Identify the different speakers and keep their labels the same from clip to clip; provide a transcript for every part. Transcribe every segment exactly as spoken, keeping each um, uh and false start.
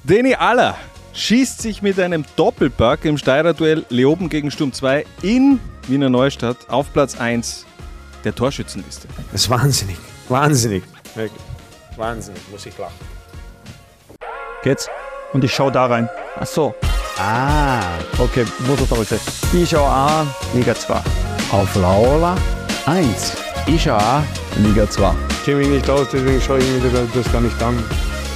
Speaker 1: Danny Aller schießt sich mit einem Doppelpack im Steirer-Duell Leoben gegen Sturm zwei in Wiener Neustadt auf Platz eins der Torschützenliste.
Speaker 2: Das ist wahnsinnig, wahnsinnig, wirklich, wahnsinnig, muss ich lachen.
Speaker 3: Geht's? Und ich schau da rein. Ach so. Ah, okay, muss ich aber gesagt. Ich schau auch Liga zwei.
Speaker 4: Auf Laola eins. Ich schau auch Liga zwei.
Speaker 2: Ich kenne mich nicht aus, deswegen schaue ich mir das gar nicht an.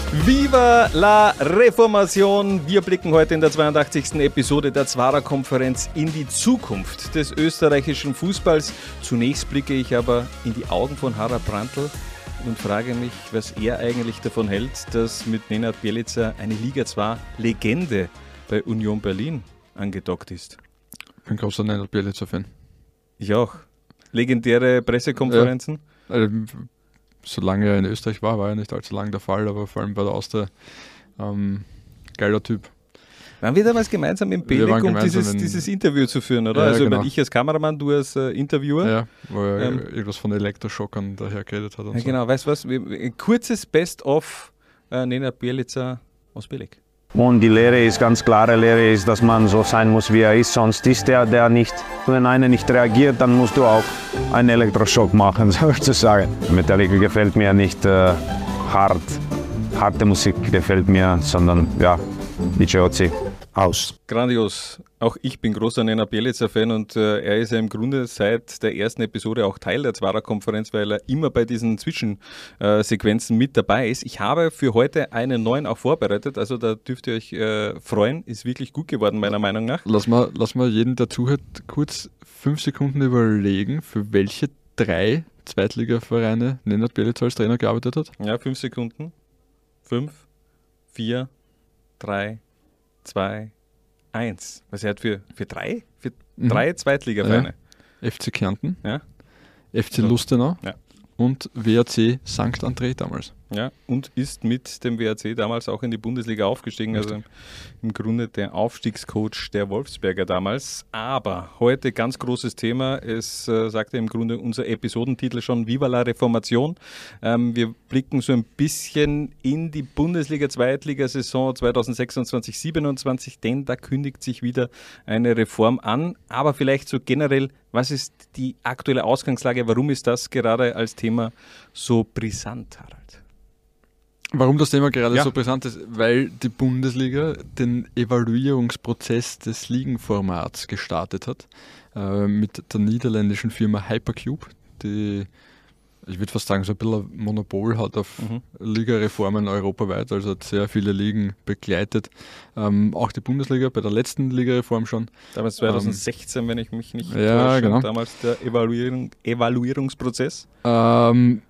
Speaker 1: Viva la Reformation! Wir blicken heute in der zweiundachtzigsten Episode der Zwarer-Konferenz in die Zukunft des österreichischen Fußballs. Zunächst blicke ich aber in die Augen von Harald Brandl und frage mich, was er eigentlich davon hält, dass mit Nenad Bjelica eine Liga zwei Legende bei Union Berlin angedockt ist.
Speaker 5: Ich bin großer Nenad Bjelica-Fan.
Speaker 1: Ich auch. Legendäre Pressekonferenzen?
Speaker 5: Ja, also, solange er in Österreich war, war ja nicht allzu lang der Fall, aber vor allem bei der Austria ähm, geiler Typ.
Speaker 1: Waren wir damals gemeinsam im Beleg, um dieses, in, dieses Interview zu führen, oder? Ja, also genau. Ich als Kameramann, du als äh, Interviewer.
Speaker 5: Ja, wo er ähm, irgendwas von Elektroschockern daher geredet hat. Und
Speaker 1: ja,
Speaker 5: so.
Speaker 1: Genau, weißt du was? Ein kurzes Best-of äh, Nenad Bjelica aus Beleg.
Speaker 6: Und die Lehre ist, ganz klare Lehre ist, dass man so sein muss, wie er ist. Sonst ist der, der nicht, wenn einer nicht reagiert, dann musst du auch einen Elektroschock machen, sozusagen. Metallica gefällt mir nicht äh, hart, harte Musik gefällt mir, sondern ja, D J Ötzi. Aus.
Speaker 1: Grandios. Auch ich bin großer Nenad Bjelica-Fan und äh, er ist ja im Grunde seit der ersten Episode auch Teil der Zwarer-Konferenz, weil er immer bei diesen Zwischensequenzen äh, mit dabei ist. Ich habe für heute einen neuen auch vorbereitet, also da dürft ihr euch äh, freuen. Ist wirklich gut geworden, meiner Meinung nach.
Speaker 5: Lass mal, lass mal jeden, der zuhört, kurz fünf Sekunden überlegen, für welche drei Zweitligavereine Nenad Bjelica als Trainer gearbeitet hat.
Speaker 1: Ja, fünf Sekunden. Fünf, vier, drei, zwei, eins. Was er hat für, für drei? Für mhm. drei Zweitligavereine.
Speaker 5: Ja. F C Kärnten,
Speaker 1: ja.
Speaker 5: F C so. Lustenau
Speaker 1: ja.
Speaker 5: und W A C Sankt André damals.
Speaker 1: Ja, und ist mit dem W A C damals auch in die Bundesliga aufgestiegen. Richtig. Also im Grunde der Aufstiegscoach der Wolfsberger damals. Aber heute ganz großes Thema. Es äh, sagte im Grunde unser Episodentitel schon, Viva la Reformation. Ähm, wir blicken so ein bisschen in die Bundesliga-Zweitligasaison zweitausendsechsundzwanzig siebenundzwanzig, denn da kündigt sich wieder eine Reform an. Aber vielleicht so generell, was ist die aktuelle Ausgangslage? Warum ist das gerade als Thema so brisant, Harald?
Speaker 5: Warum das Thema gerade
Speaker 1: ja.
Speaker 5: so brisant ist? Weil die Bundesliga den Evaluierungsprozess des Ligenformats gestartet hat äh, mit der niederländischen Firma Hypercube, die, ich würde fast sagen, so ein bisschen ein Monopol hat auf mhm. Ligareformen europaweit, also hat sehr viele Ligen begleitet. Ähm, auch die Bundesliga bei der letzten Ligareform schon.
Speaker 1: Damals zweitausendsechzehn, ähm, wenn ich mich nicht
Speaker 5: ja,
Speaker 1: täusche,
Speaker 5: genau.
Speaker 1: damals der Evaluierung, Evaluierungsprozess.
Speaker 5: Ähm,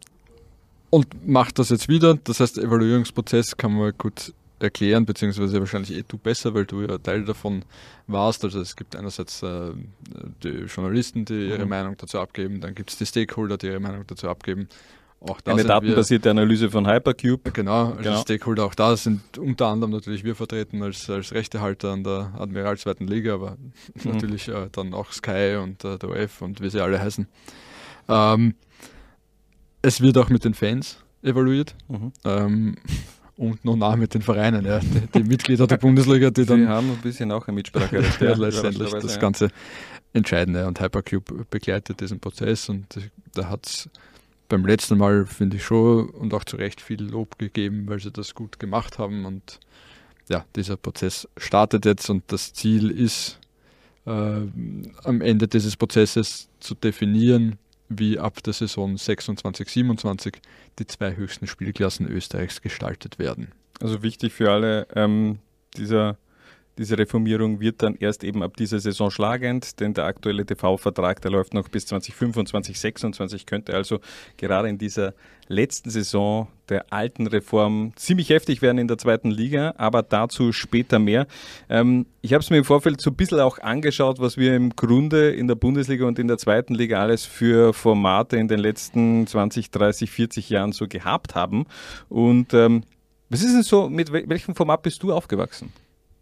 Speaker 5: Und macht das jetzt wieder. Das heißt, Evaluierungsprozess kann man gut erklären, beziehungsweise wahrscheinlich eh du besser, weil du ja Teil davon warst. Also es gibt einerseits äh, die Journalisten, die ihre mhm. Meinung dazu abgeben, dann gibt es die Stakeholder, die ihre Meinung dazu abgeben. Auch da
Speaker 1: Eine datenbasierte Analyse von Hypercube.
Speaker 5: Genau, also
Speaker 1: genau.
Speaker 5: Stakeholder auch da sind unter anderem natürlich wir vertreten als, als Rechtehalter an der Admiralsweiten Liga, aber mhm. natürlich äh, dann auch Sky und äh, der O F und wie sie alle heißen. Ähm, Es wird auch mit den Fans evaluiert mhm. ähm, und noch nah mit den Vereinen, ja. die, die Mitglieder der Bundesliga, die dann...
Speaker 1: Sie haben ein bisschen auch ein Mitspracherecht.
Speaker 5: ja, letztendlich das ja. Ganze Entscheidende. Und Hypercube begleitet diesen Prozess und da hat es beim letzten Mal, finde ich schon, und auch zu Recht viel Lob gegeben, weil sie das gut gemacht haben. Und ja, dieser Prozess startet jetzt und das Ziel ist, äh, am Ende dieses Prozesses zu definieren, wie ab der Saison sechsundzwanzig siebenundzwanzig die zwei höchsten Spielklassen Österreichs gestaltet werden.
Speaker 1: Also wichtig für alle, ähm, dieser, diese Reformierung wird dann erst eben ab dieser Saison schlagend, denn der aktuelle T V-Vertrag, der läuft noch bis zwanzig fünfundzwanzig sechsundzwanzig, könnte also gerade in dieser letzten Saison der alten Reform ziemlich heftig werden in der zweiten Liga, aber dazu später mehr. Ähm, ich habe es mir im Vorfeld so ein bisschen auch angeschaut, was wir im Grunde in der Bundesliga und in der zweiten Liga alles für Formate in den letzten zwanzig, dreißig, vierzig Jahren so gehabt haben. Und ähm, was ist denn so, mit wel- welchem Format bist du aufgewachsen?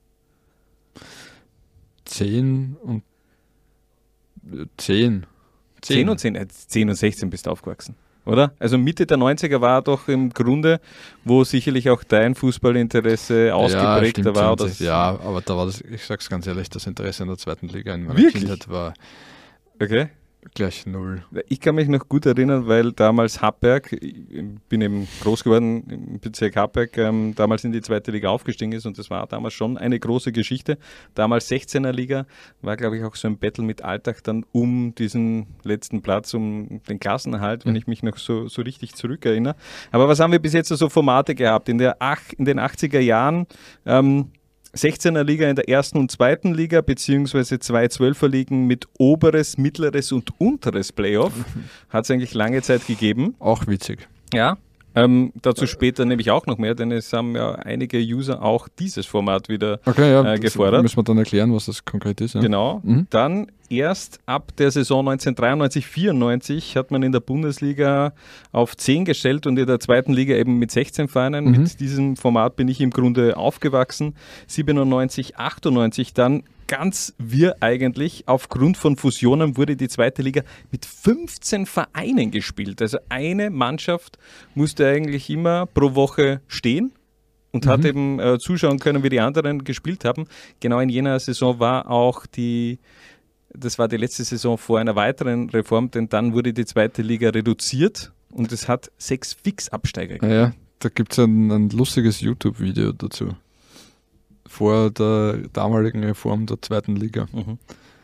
Speaker 5: Zehn und zehn.
Speaker 1: Zehn und zehn, äh, zehn und sechzehn bist du aufgewachsen. oder? Also Mitte der neunziger war doch im Grunde, wo sicherlich auch dein Fußballinteresse ausgeprägter
Speaker 5: ja,
Speaker 1: war. Oder?
Speaker 5: Ja, aber da war das, ich sag's ganz ehrlich, das Interesse in der zweiten Liga in meiner
Speaker 1: Wirklich?
Speaker 5: Kindheit war
Speaker 1: okay.
Speaker 5: gleich null.
Speaker 1: Ich kann mich noch gut erinnern, weil damals Happberg, ich bin eben groß geworden im Bezirk Happberg, ähm, damals in die zweite Liga aufgestiegen ist und das war damals schon eine große Geschichte. Damals sechzehner Liga, war glaube ich auch so ein Battle mit Altach dann um diesen letzten Platz, um den Klassenerhalt, wenn ich mich noch so, so richtig zurückerinnere. Aber was haben wir bis jetzt so Formate gehabt? In, der Ach, in den achtziger Jahren ähm, sechzehner Liga in der ersten und zweiten Liga, beziehungsweise zwei zwölfer Ligen mit oberes, mittleres und unteres Playoff. Hat es eigentlich lange Zeit gegeben.
Speaker 5: Auch witzig.
Speaker 1: Ja. Ähm, dazu später nämlich auch noch mehr, denn es haben ja einige User auch dieses Format wieder
Speaker 5: okay, ja,
Speaker 1: äh, gefordert.
Speaker 5: Müssen wir dann erklären, was das konkret ist. Ja.
Speaker 1: Genau.
Speaker 5: Mhm.
Speaker 1: Dann erst ab der Saison neunzehnhundertdreiundneunzig vierundneunzig hat man in der Bundesliga auf zehn gestellt und in der zweiten Liga eben mit sechzehn Vereinen.
Speaker 5: Mhm.
Speaker 1: Mit diesem Format bin ich im Grunde aufgewachsen. siebenundneunzig, achtundneunzig dann ganz wirr eigentlich. Aufgrund von Fusionen wurde die zweite Liga mit fünfzehn Vereinen gespielt. Also eine Mannschaft musste eigentlich immer pro Woche stehen und mhm. hat eben äh, zuschauen können, wie die anderen gespielt haben. Genau in jener Saison war auch die, das war die letzte Saison vor einer weiteren Reform, denn dann wurde die zweite Liga reduziert und es hat sechs Fixabsteiger gegeben.
Speaker 5: Ja, da gibt es ein, ein lustiges YouTube-Video dazu. Vor der damaligen Reform der zweiten Liga.
Speaker 1: Mhm.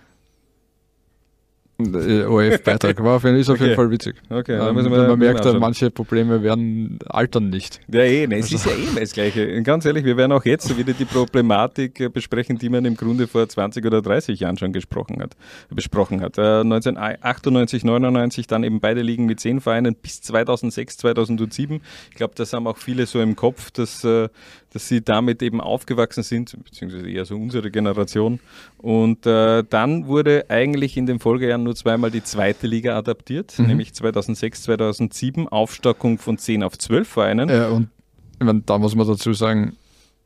Speaker 5: O R F-Beitrag war auf jeden, ist auf
Speaker 1: Okay.
Speaker 5: jeden Fall witzig.
Speaker 1: Okay,
Speaker 5: Ähm,
Speaker 1: dann müssen wir
Speaker 5: man
Speaker 1: dann
Speaker 5: merkt,
Speaker 1: anschauen.
Speaker 5: manche Probleme werden altern nicht.
Speaker 1: Ja, eh, ne, es ist ja eh das Gleiche. Ganz ehrlich, wir werden auch jetzt so wieder die Problematik äh, besprechen, die man im Grunde vor zwanzig oder dreißig Jahren schon gesprochen hat, besprochen hat. Äh, neunzehnhundertachtundneunzig, neunundneunzig dann eben beide Ligen mit zehn Vereinen bis zweitausendsechs, zweitausendsieben. Ich glaube, das haben auch viele so im Kopf, dass, äh, dass sie damit eben aufgewachsen sind, beziehungsweise eher so unsere Generation. Und äh, dann wurde eigentlich in den Folgejahren nur zweimal die zweite Liga adaptiert,
Speaker 5: Mhm.
Speaker 1: nämlich zweitausendsechs, zweitausendsieben, Aufstockung von zehn auf zwölf Vereinen.
Speaker 5: Ja, und ich meine, da muss man dazu sagen,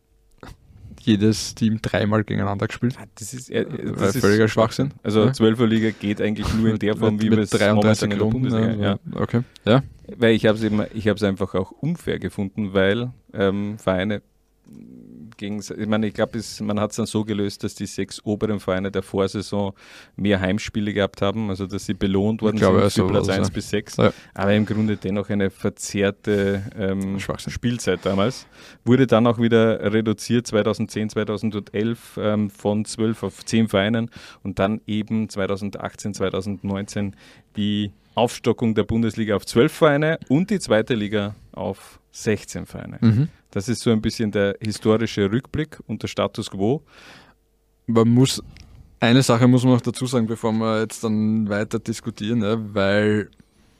Speaker 5: jedes Team dreimal gegeneinander gespielt.
Speaker 1: Das ist, äh,
Speaker 5: Weil
Speaker 1: das ist
Speaker 5: völliger Schwachsinn.
Speaker 1: Also
Speaker 5: Ja.
Speaker 1: zwölfer Liga geht eigentlich nur in der Form, wie wir es momentan in der Bundesliga.
Speaker 5: ja.
Speaker 1: Ja.
Speaker 5: Okay, ja.
Speaker 1: Weil ich habe es eben, ich habe es einfach auch unfair gefunden, weil ähm, Vereine gegen, ich meine, ich glaube, man hat es dann so gelöst, dass die sechs oberen Vereine der Vorsaison mehr Heimspiele gehabt haben, also dass sie belohnt worden
Speaker 5: Ich glaube,
Speaker 1: sind für
Speaker 5: ja, so
Speaker 1: Platz
Speaker 5: war's,
Speaker 1: eins
Speaker 5: ja.
Speaker 1: bis sechs.
Speaker 5: Ja.
Speaker 1: Aber im Grunde dennoch eine verzerrte ähm,
Speaker 5: Schwachsinn.
Speaker 1: Spielzeit damals. Wurde dann auch wieder reduziert zweitausendzehn, zweitausendelf ähm, von zwölf auf zehn Vereinen und dann eben zweitausendachtzehn, zweitausendneunzehn die Aufstockung der Bundesliga auf zwölf Vereine und die zweite Liga auf sechzehn Vereine.
Speaker 5: Mhm.
Speaker 1: Das ist so ein bisschen der historische Rückblick und der Status quo.
Speaker 5: Man muss, eine Sache muss man noch dazu sagen, bevor wir jetzt dann weiter diskutieren, ja, weil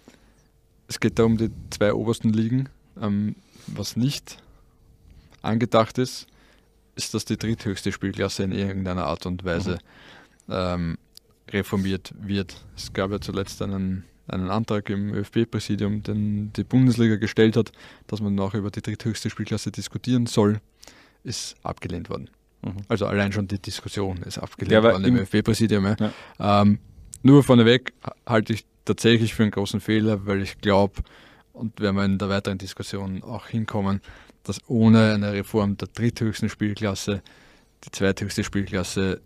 Speaker 5: es geht da um die zwei obersten Ligen. Ähm, was nicht angedacht ist, ist, dass die dritthöchste Spielklasse in irgendeiner Art und Weise mhm. ähm, reformiert wird. Es gab ja zuletzt einen, einen Antrag im ÖFB-Präsidium, den die Bundesliga gestellt hat, dass man noch über die dritthöchste Spielklasse diskutieren soll, ist abgelehnt worden.
Speaker 1: Mhm.
Speaker 5: Also allein schon die Diskussion ist abgelehnt
Speaker 1: Ja, aber
Speaker 5: worden im
Speaker 1: im-
Speaker 5: ÖFB-Präsidium. Ja.
Speaker 1: Ja.
Speaker 5: Ähm, nur vorneweg halte ich tatsächlich für einen großen Fehler, weil ich glaube, und werden wir in der weiteren Diskussion auch hinkommen, dass ohne eine Reform der dritthöchsten Spielklasse die zweithöchste Spielklasse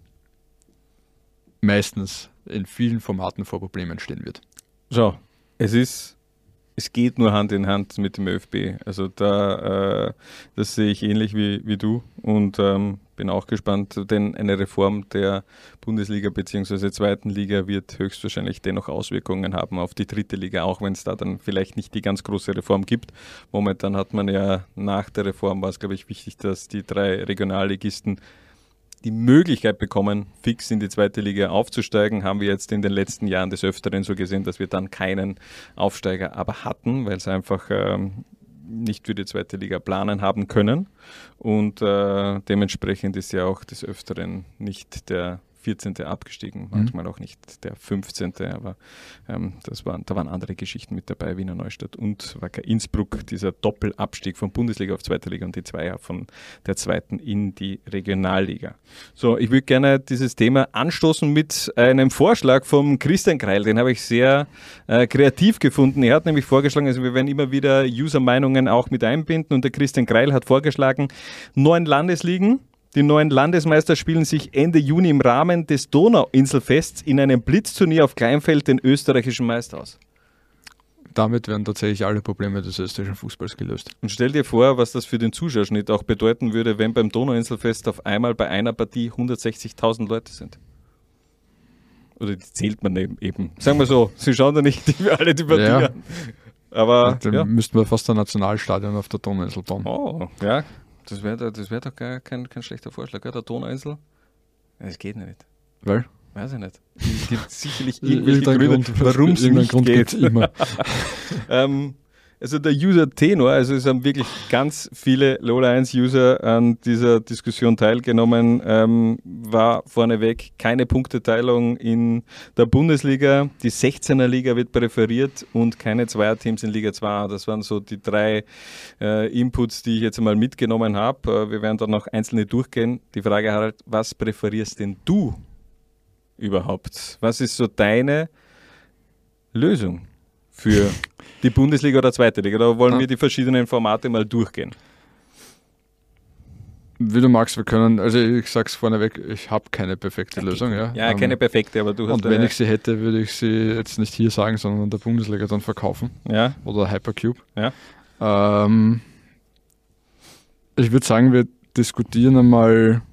Speaker 5: meistens in vielen Formaten vor Problemen stehen wird.
Speaker 1: Schau, es ist, es geht nur Hand in Hand mit dem ÖFB. Also da, äh, das sehe ich ähnlich wie, wie du und ähm, bin auch gespannt, denn eine Reform der Bundesliga bzw. zweiten Liga wird höchstwahrscheinlich dennoch Auswirkungen haben auf die dritte Liga, auch wenn es da dann vielleicht nicht die ganz große Reform gibt. Momentan hat man ja nach der Reform, war es glaube ich wichtig, dass die drei Regionalligisten die Möglichkeit bekommen, fix in die zweite Liga aufzusteigen, haben wir jetzt in den letzten Jahren des Öfteren so gesehen, dass wir dann keinen Aufsteiger aber hatten, weil sie einfach ähm, nicht für die zweite Liga planen haben können und äh, dementsprechend ist ja auch des Öfteren nicht der vierzehnte abgestiegen, manchmal mhm. auch nicht der fünfzehnte aber ähm, das waren, da waren andere Geschichten mit dabei, Wiener Neustadt und Wacker Innsbruck, dieser Doppelabstieg von Bundesliga auf zweite Liga und die Zweier von der zweiten in die Regionalliga. So, ich würde gerne dieses Thema anstoßen mit einem Vorschlag vom Christian Greil, den habe ich sehr äh, kreativ gefunden. Er hat nämlich vorgeschlagen, also wir werden immer wieder User-Meinungen auch mit einbinden und der Christian Greil hat vorgeschlagen, neun Landesligen. Die neuen Landesmeister spielen sich Ende Juni im Rahmen des Donauinselfests in einem Blitzturnier auf Kleinfeld den österreichischen Meister aus.
Speaker 5: Damit werden tatsächlich alle Probleme des österreichischen Fußballs gelöst.
Speaker 1: Und stell dir vor, was das für den Zuschauerschnitt auch bedeuten würde, wenn beim Donauinselfest auf einmal bei einer Partie hundertsechzigtausend Leute sind. Oder die zählt man eben. eben. Sagen wir so, sie schauen da nicht die, alle die Partie
Speaker 5: ja.
Speaker 1: an. Aber
Speaker 5: dann
Speaker 1: ja.
Speaker 5: müssten wir fast ein Nationalstadion auf der Donauinsel bauen.
Speaker 1: Oh, ja. Das wäre das wär doch gar kein, kein schlechter Vorschlag, ja? Der Donauinsel. Das geht nicht.
Speaker 5: Weil?
Speaker 1: Weiß ich nicht. Es gibt sicherlich irgendwelche
Speaker 5: Gründe,
Speaker 1: Gründe, warum es nicht
Speaker 5: Grund
Speaker 1: geht.
Speaker 5: Immer.
Speaker 1: ähm, also der User Tenor, also es haben wirklich ganz viele Lola eins User an dieser Diskussion teilgenommen, ähm, war vorneweg keine Punkteteilung in der Bundesliga, die sechzehner Liga wird präferiert und keine Zweierteams in Liga zwei. Das waren so die drei äh, Inputs, die ich jetzt einmal mitgenommen habe. Äh, wir werden dann noch einzelne durchgehen. Die Frage, Harald, was präferierst denn du überhaupt? Was ist so deine Lösung für die Bundesliga oder zweite Liga? Da wollen ja. wir die verschiedenen Formate mal durchgehen.
Speaker 5: Wie du magst, wir können, also ich sag's vorneweg, ich habe keine perfekte okay. Lösung. Ja,
Speaker 1: ja keine perfekte, aber du hast
Speaker 5: Und wenn ich sie hätte, würde ich sie jetzt nicht hier sagen, sondern in der Bundesliga dann verkaufen.
Speaker 1: Ja.
Speaker 5: Oder Hypercube.
Speaker 1: Ja.
Speaker 5: Ähm, ich würde sagen, wir diskutieren einmal,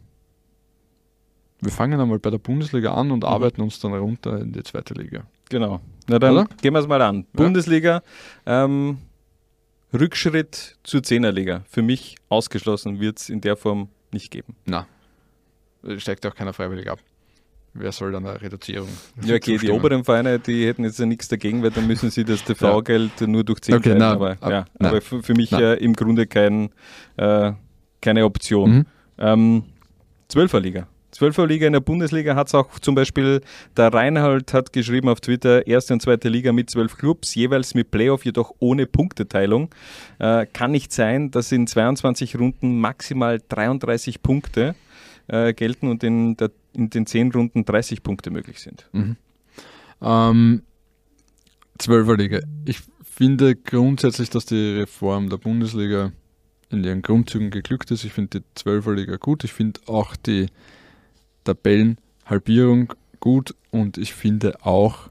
Speaker 5: wir fangen einmal bei der Bundesliga an und mhm. arbeiten uns dann runter in die zweite Liga.
Speaker 1: Genau. Na dann
Speaker 5: Oder?
Speaker 1: gehen wir es mal an. Ja. Bundesliga, ähm, Rückschritt zur Zehnerliga. Für mich ausgeschlossen wird es in der Form nicht geben.
Speaker 5: Na, steigt auch keiner freiwillig ab. Wer soll dann eine Reduzierung?
Speaker 1: Ja, okay, die oberen Vereine, die hätten jetzt ja nichts dagegen, weil dann müssen sie das T V-Geld ja. nur durch zehn
Speaker 5: okay,
Speaker 1: teilen.
Speaker 5: Na,
Speaker 1: aber
Speaker 5: ab,
Speaker 1: ja,
Speaker 5: na,
Speaker 1: aber für, für mich äh, im Grunde kein, äh, keine Option.
Speaker 5: Mhm.
Speaker 1: Ähm, Zwölferliga. Zwölferliga in der Bundesliga hat es auch zum Beispiel, der Reinhold hat geschrieben auf Twitter, erste und zweite Liga mit zwölf Clubs, jeweils mit Playoff, jedoch ohne Punkteteilung. Äh, kann nicht sein, dass in zweiundzwanzig Runden maximal dreiunddreißig Punkte äh, gelten und in, der, in den zehn Runden dreißig Punkte möglich sind.
Speaker 5: Mhm. Ähm, Zwölferliga. Ich finde grundsätzlich, dass die Reform der Bundesliga in ihren Grundzügen geglückt ist. Ich finde die Zwölferliga gut. Ich finde auch die Tabellenhalbierung gut und ich finde auch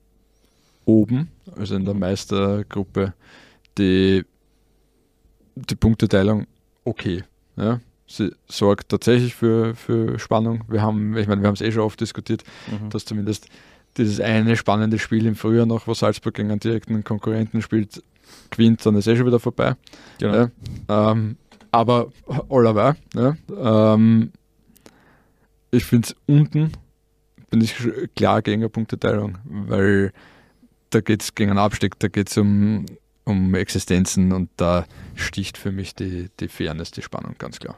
Speaker 5: oben, also in der Meistergruppe, die, die Punkteteilung okay. Ja? Sie sorgt tatsächlich für, für Spannung. Wir haben, ich meine, wir haben es eh schon oft diskutiert, mhm. dass zumindest dieses eine spannende Spiel im Frühjahr noch, wo Salzburg gegen einen direkten Konkurrenten spielt, gewinnt, dann ist eh schon wieder vorbei.
Speaker 1: Genau.
Speaker 5: Ja? Ähm, aber allerweil, ja? ähm, ich finde es unten, bin ich klar gegen eine Punkteteilung, weil da geht es gegen einen Abstieg, da geht es um, um Existenzen und da sticht für mich die, die Fairness, die Spannung, ganz klar.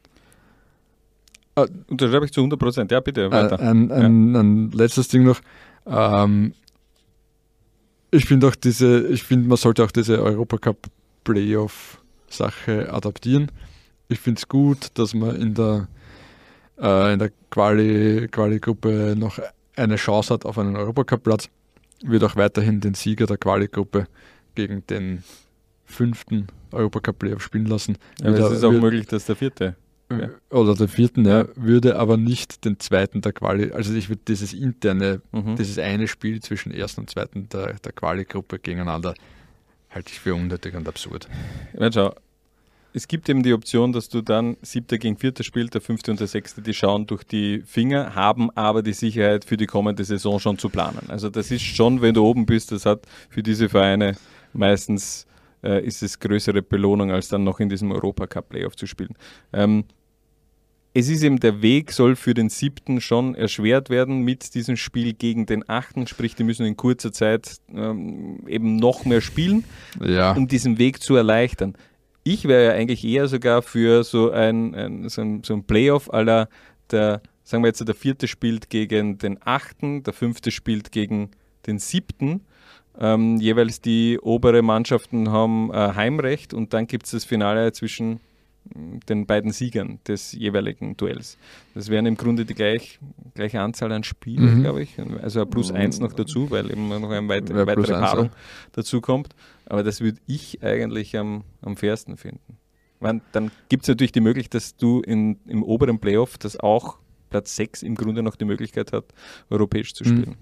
Speaker 1: Uh, unterschreibe ich zu hundert Prozent, ja bitte, weiter.
Speaker 5: Ein, ein, ja. ein letztes Ding noch, ähm, ich finde auch diese, ich finde, man sollte auch diese Europacup-Playoff-Sache adaptieren. Ich finde es gut, dass man in der äh, in der Quali, Quali-Gruppe noch eine Chance hat auf einen Europacup-Platz. Wird auch weiterhin den Sieger der Quali-Gruppe gegen den fünften Europacup-Playoff spielen lassen.
Speaker 1: Ja, aber es ist auch wird, möglich, dass der vierte
Speaker 5: ja. oder der vierten, ja, würde aber nicht den zweiten der Quali, also ich würde dieses interne, mhm. dieses eine Spiel zwischen ersten und zweiten der, der Quali-Gruppe gegeneinander halte ich für unnötig und absurd.
Speaker 1: Ja, schau. Es gibt eben die Option, dass du dann Siebter gegen Vierter spielst, der Fünfte und der Sechste, die schauen durch die Finger, haben aber die Sicherheit für die kommende Saison schon zu planen. Also das ist schon, wenn du oben bist, das hat für diese Vereine meistens äh, ist es größere Belohnung, als dann noch in diesem Europacup-Playoff zu spielen. Ähm, es ist eben, der Weg soll für den Siebten schon erschwert werden mit diesem Spiel gegen den Achten, sprich, die müssen in kurzer Zeit ähm, eben noch mehr spielen,
Speaker 5: ja.
Speaker 1: um diesen Weg zu erleichtern. Ich wäre ja eigentlich eher sogar für so ein, ein, so ein, so ein Playoff à la der sagen wir jetzt, der vierte spielt gegen den achten, der fünfte spielt gegen den siebten. Ähm, jeweils die obere Mannschaften haben äh, Heimrecht und dann gibt es das Finale zwischen den beiden Siegern des jeweiligen Duells. Das wären im Grunde die gleich, gleiche Anzahl an Spielen, mhm. glaube ich. Also ein plus eins noch dazu, weil eben noch eine weit, ja, weitere Paarung dazu kommt. Aber das würde ich eigentlich am, am fairsten finden. Weil dann gibt es natürlich die Möglichkeit, dass du in, im oberen Playoff, dass auch Platz sechs im Grunde noch die Möglichkeit hat, europäisch zu spielen.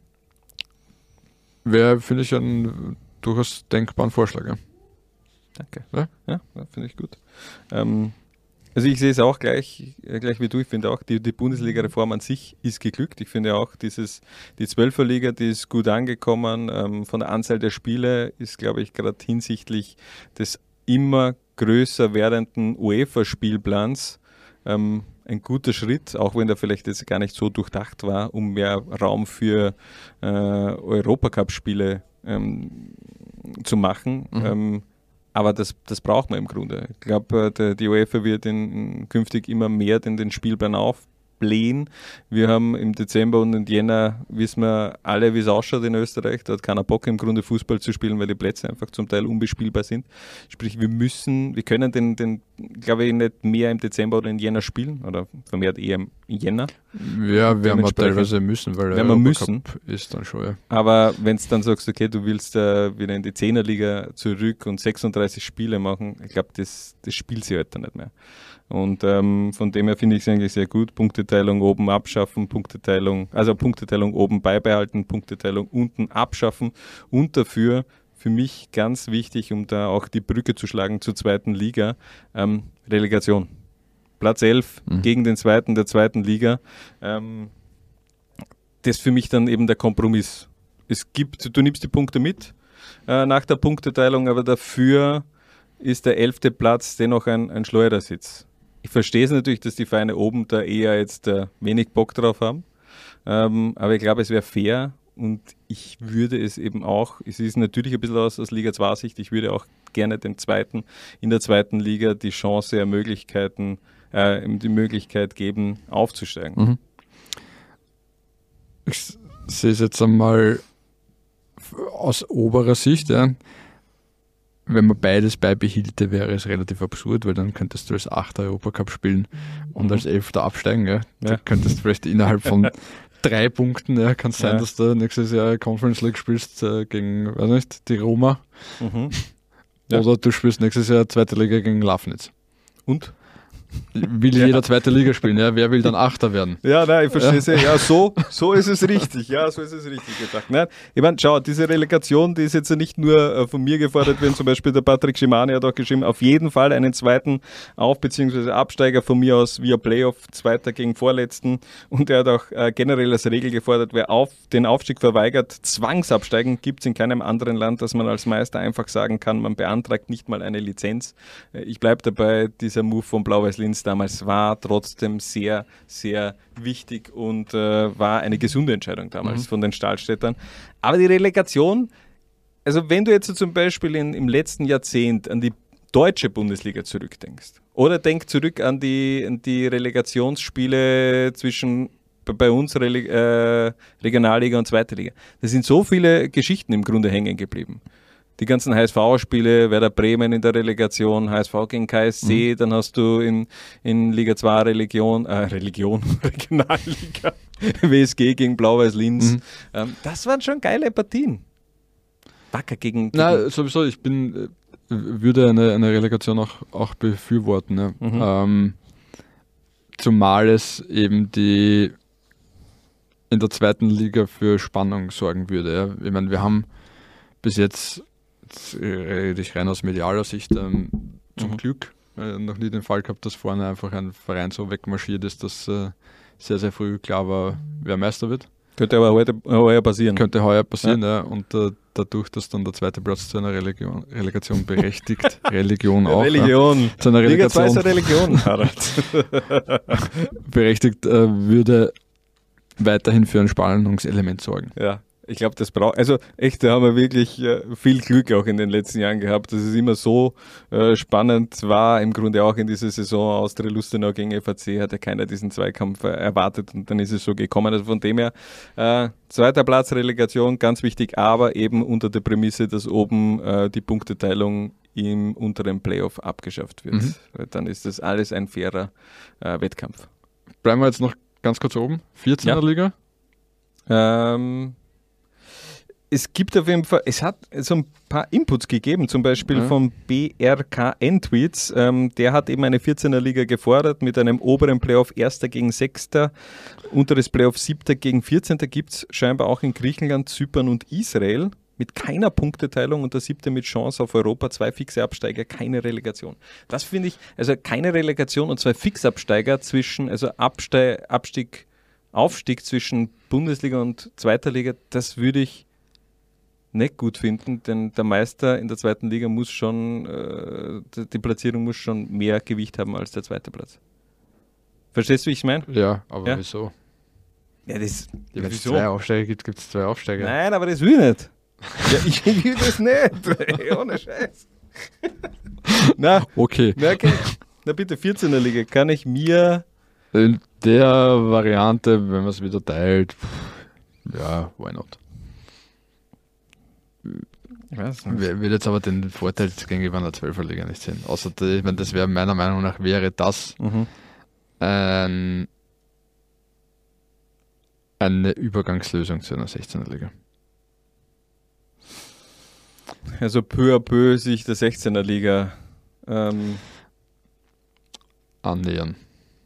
Speaker 5: Mhm. Wäre, finde ich, ein durchaus denkbaren Vorschlag. Ja.
Speaker 1: Danke. Ja, ja finde ich gut. Ähm, also ich sehe es auch gleich, gleich wie du. Ich finde auch, die, die Bundesliga-Reform an sich ist geglückt. Ich finde auch, dieses, die Zwölferliga, die ist gut angekommen. Ähm, von der Anzahl der Spiele ist, glaube ich, gerade hinsichtlich des immer größer werdenden UEFA-Spielplans ähm, ein guter Schritt, auch wenn der vielleicht jetzt gar nicht so durchdacht war, um mehr Raum für äh, Europacup-Spiele ähm, zu machen. Mhm. Ähm, Aber das, das braucht man im Grunde. Ich glaube, die UEFA wird in, in künftig immer mehr den, den Spielplan aufblähen. Wir haben im Dezember und im Jänner, wissen wir alle, wie es ausschaut in Österreich. Da hat keiner Bock im Grunde Fußball zu spielen, weil die Plätze einfach zum Teil unbespielbar sind. Sprich, wir müssen, wir können den, den glaube ich, nicht mehr im Dezember oder im Jänner spielen oder vermehrt eher im Jänner.
Speaker 5: Ja, werden wir teilweise müssen, weil
Speaker 1: der müssen.
Speaker 5: ist dann schon, ja.
Speaker 1: Aber wenn du dann sagst, okay, du willst äh, wieder in die Zehnerliga zurück und sechsunddreißig Spiele machen, ich glaube, das, das spielt sie heute nicht mehr. Und ähm, von dem her finde ich es eigentlich sehr gut. Punkteteilung oben abschaffen, Punkteteilung, also Punkteteilung oben beibehalten, Punkteteilung unten abschaffen und dafür für mich ganz wichtig, um da auch die Brücke zu schlagen zur zweiten Liga, ähm, Relegation. Platz elf mhm. gegen den zweiten der zweiten Liga. Ähm, das ist für mich dann eben der Kompromiss. Es gibt, du nimmst die Punkte mit äh, nach der Punkteteilung, aber dafür ist der elfte Platz dennoch ein, ein Schleudersitz. Ich verstehe es natürlich, dass die Vereine oben da eher jetzt äh, wenig Bock drauf haben, ähm, aber ich glaube, es wäre fair und ich würde es eben auch, es ist natürlich ein bisschen aus, aus Liga zwei Sicht, ich würde auch gerne dem Zweiten in der zweiten Liga die Chance, ja, Möglichkeiten, äh, die Möglichkeit geben, aufzusteigen.
Speaker 5: Mhm. Ich sehe es jetzt einmal aus oberer Sicht, ja. Wenn man beides beibehielte, wäre es relativ absurd, weil dann könntest du als Achter Europacup spielen und als Elfter absteigen. Ja. Du ja. könntest vielleicht innerhalb von drei Punkten, ja, kann es sein, ja. dass du nächstes Jahr Conference League spielst äh, gegen, weiß nicht, die Roma. Mhm. Ja. Oder du spielst nächstes Jahr zweite Liga gegen Lafnitz.
Speaker 1: Und?
Speaker 5: Will ja. jeder zweite Liga spielen, ja? Wer will dann Achter werden?
Speaker 1: Ja, nein, ich verstehe es ja. ja, so, so ist es richtig. Ja, so ist es richtig gedacht. Nein, ich meine, schau, diese Relegation, die ist jetzt nicht nur äh, von mir gefordert worden, zum Beispiel der Patrick Schimani hat auch geschrieben, auf jeden Fall einen zweiten Auf- bzw. Absteiger von mir aus via Playoff, Zweiter gegen Vorletzten. Und er hat auch äh, generell als Regel gefordert, wer auf, den Aufstieg verweigert, Zwangsabsteigen gibt es in keinem anderen Land, dass man als Meister einfach sagen kann, man beantragt nicht mal eine Lizenz. Äh, ich bleibe dabei, dieser Move von Blau-Weiß-Linz damals war trotzdem sehr, sehr wichtig und äh, war eine gesunde Entscheidung damals mhm. von den Stahlstädtern. Aber die Relegation, also wenn du jetzt so zum Beispiel in, im letzten Jahrzehnt an die deutsche Bundesliga zurückdenkst oder denk zurück an die, an die Relegationsspiele zwischen bei uns Rele- äh, Regionalliga und Zweite Liga, da sind so viele Geschichten im Grunde hängen geblieben. Die ganzen H S V-Spiele, Werder Bremen in der Relegation, H S V gegen K S C, mhm. dann hast du in, in Liga zwei Religion, äh, Religion, Regionalliga, W S G gegen Blau-Weiß-Linz. Mhm. Ähm, das waren schon geile Partien. Wacker gegen... gegen
Speaker 5: Na, sowieso, ich bin, würde eine, eine Relegation auch, auch befürworten. Ja. Mhm. Ähm, zumal es eben die in der zweiten Liga für Spannung sorgen würde. Ja. Ich meine, wir haben bis jetzt, jetzt rede ich rein aus medialer Sicht, ähm, zum mhm. Glück äh, noch nie den Fall gehabt, dass vorne einfach ein Verein so wegmarschiert ist, dass äh, sehr, sehr früh klar war, wer Meister wird.
Speaker 1: Könnte aber heute, heuer passieren.
Speaker 5: Könnte heuer passieren, ja. ja. Und äh, dadurch, dass dann der zweite Platz zu einer Religion, Relegation berechtigt, Religion auch.
Speaker 1: Religion.
Speaker 5: Ja, zu einer Relegation.
Speaker 1: Liga zwei ist eine
Speaker 5: Religion. berechtigt, äh, würde weiterhin für ein Spannungselement sorgen.
Speaker 1: Ja. Ich glaube, das braucht, also echt, da haben wir wirklich äh, viel Glück auch in den letzten Jahren gehabt, dass es immer so äh, spannend war. Im Grunde auch in dieser Saison Austria Lustenau gegen F A C hat ja keiner diesen Zweikampf äh, erwartet und dann ist es so gekommen. Also von dem her, äh, zweiter Platz Relegation, ganz wichtig, aber eben unter der Prämisse, dass oben äh, die Punkteteilung im unteren Playoff abgeschafft wird. Mhm. Dann ist das alles ein fairer äh, Wettkampf.
Speaker 5: Bleiben wir jetzt noch ganz kurz oben. vierzehner Ja. Liga?
Speaker 1: Ähm... Es gibt auf jeden Fall, es hat so ein paar Inputs gegeben, zum Beispiel ja. vom B R K N-Tweets. Ähm, der hat eben eine vierzehner Liga gefordert mit einem oberen Playoff Erster gegen Sechster, unteres Playoff Siebter gegen Vierzehnter gibt es scheinbar auch in Griechenland, Zypern und Israel mit keiner Punkteteilung und der Siebte mit Chance auf Europa, zwei fixe Absteiger, keine Relegation. Das finde ich, also keine Relegation und zwei Fixabsteiger zwischen, also Absteig, Abstieg, Aufstieg zwischen Bundesliga und Zweiter Liga, das würde ich nicht gut finden, denn der Meister in der zweiten Liga muss schon, äh, die Platzierung muss schon mehr Gewicht haben als der zweite Platz. Verstehst du, wie ich es meine?
Speaker 5: Ja, aber
Speaker 1: ja?
Speaker 5: wieso?
Speaker 1: Ja, das,
Speaker 5: ja, wenn es zwei Aufsteiger gibt, gibt es zwei Aufsteiger.
Speaker 1: Nein, aber das will ich nicht. Ja, ich will das nicht. Ohne Scheiß. Na,
Speaker 5: okay.
Speaker 1: Na, okay. Na bitte, vierzehner Liga, kann ich mir...
Speaker 5: In der Variante, wenn man es wieder teilt, ja, why not? Ich würde jetzt aber den Vorteil gegenüber einer Zwölferliga nicht sehen. Außer, die, ich meine, das wäre meiner Meinung nach, wäre das mhm. ein, eine Übergangslösung zu einer sechzehner Liga.
Speaker 1: Also peu à peu sich der sechzehner Liga ähm,
Speaker 5: annähern.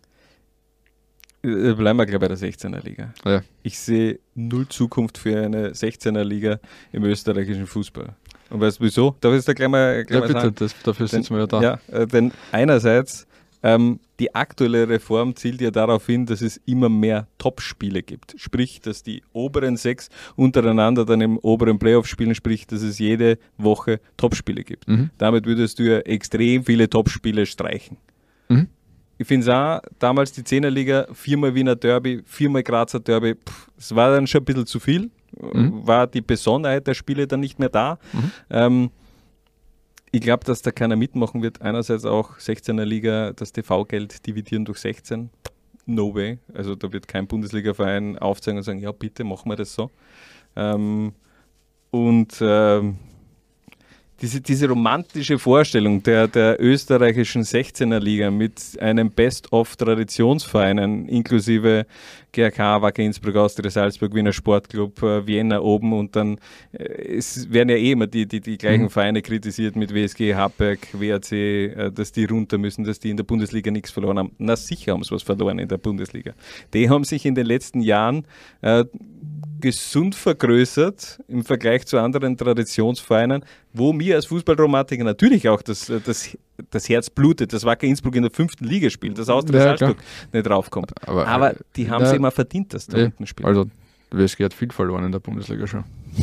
Speaker 1: Bleiben wir gleich bei der sechzehner Liga.
Speaker 5: Ja.
Speaker 1: Ich sehe null Zukunft für eine sechzehner Liga im österreichischen Fußball. Und weißt du wieso? Darf ich da gleich mal, gleich
Speaker 5: ja,
Speaker 1: mal
Speaker 5: bitte,
Speaker 1: sagen?
Speaker 5: das, dafür
Speaker 1: denn,
Speaker 5: sitzen wir ja da.
Speaker 1: Ja, äh, denn einerseits, ähm, die aktuelle Reform zielt ja darauf hin, dass es immer mehr Top-Spiele gibt. Sprich, dass die oberen sechs untereinander dann im oberen Playoff spielen, sprich, dass es jede Woche Top-Spiele gibt. Mhm. Damit würdest du ja extrem viele Top-Spiele streichen. Mhm. Ich finde es auch, damals die Zehnerliga, viermal Wiener Derby, viermal Grazer Derby, es war dann schon ein bisschen zu viel, mhm. war die Besonderheit der Spiele dann nicht mehr da. Mhm. Ähm, ich glaube, dass da keiner mitmachen wird. Einerseits auch sechzehner Liga, das T V-Geld dividieren durch sechzehn. No way. Also da wird kein Bundesliga-Verein aufzeigen und sagen, ja bitte, machen wir das so. Ähm, und ähm, Diese, diese romantische Vorstellung der, der österreichischen sechzehner Liga mit einem Best-of-Traditionsvereinen inklusive G R K, Wacker Innsbruck, Austria Salzburg, Wiener Sportclub, äh, Vienna oben und dann äh, es werden ja eh immer die, die, die gleichen mhm. Vereine kritisiert mit W S G, Happberg, W A C, äh, dass die runter müssen, dass die in der Bundesliga nichts verloren haben. Na sicher haben sie was verloren in der Bundesliga. Die haben sich in den letzten Jahren äh, gesund vergrößert im Vergleich zu anderen Traditionsvereinen, wo mir als Fußballromantiker natürlich auch das, das, das Herz blutet, dass Wacker Innsbruck in der fünften Liga spielt, dass Austria ja, Salzburg nicht draufkommt. Aber, Aber die haben es ja, immer verdient, dass da
Speaker 5: ja,
Speaker 1: unten spielen.
Speaker 5: Also W S G hat viel verloren in der Bundesliga schon.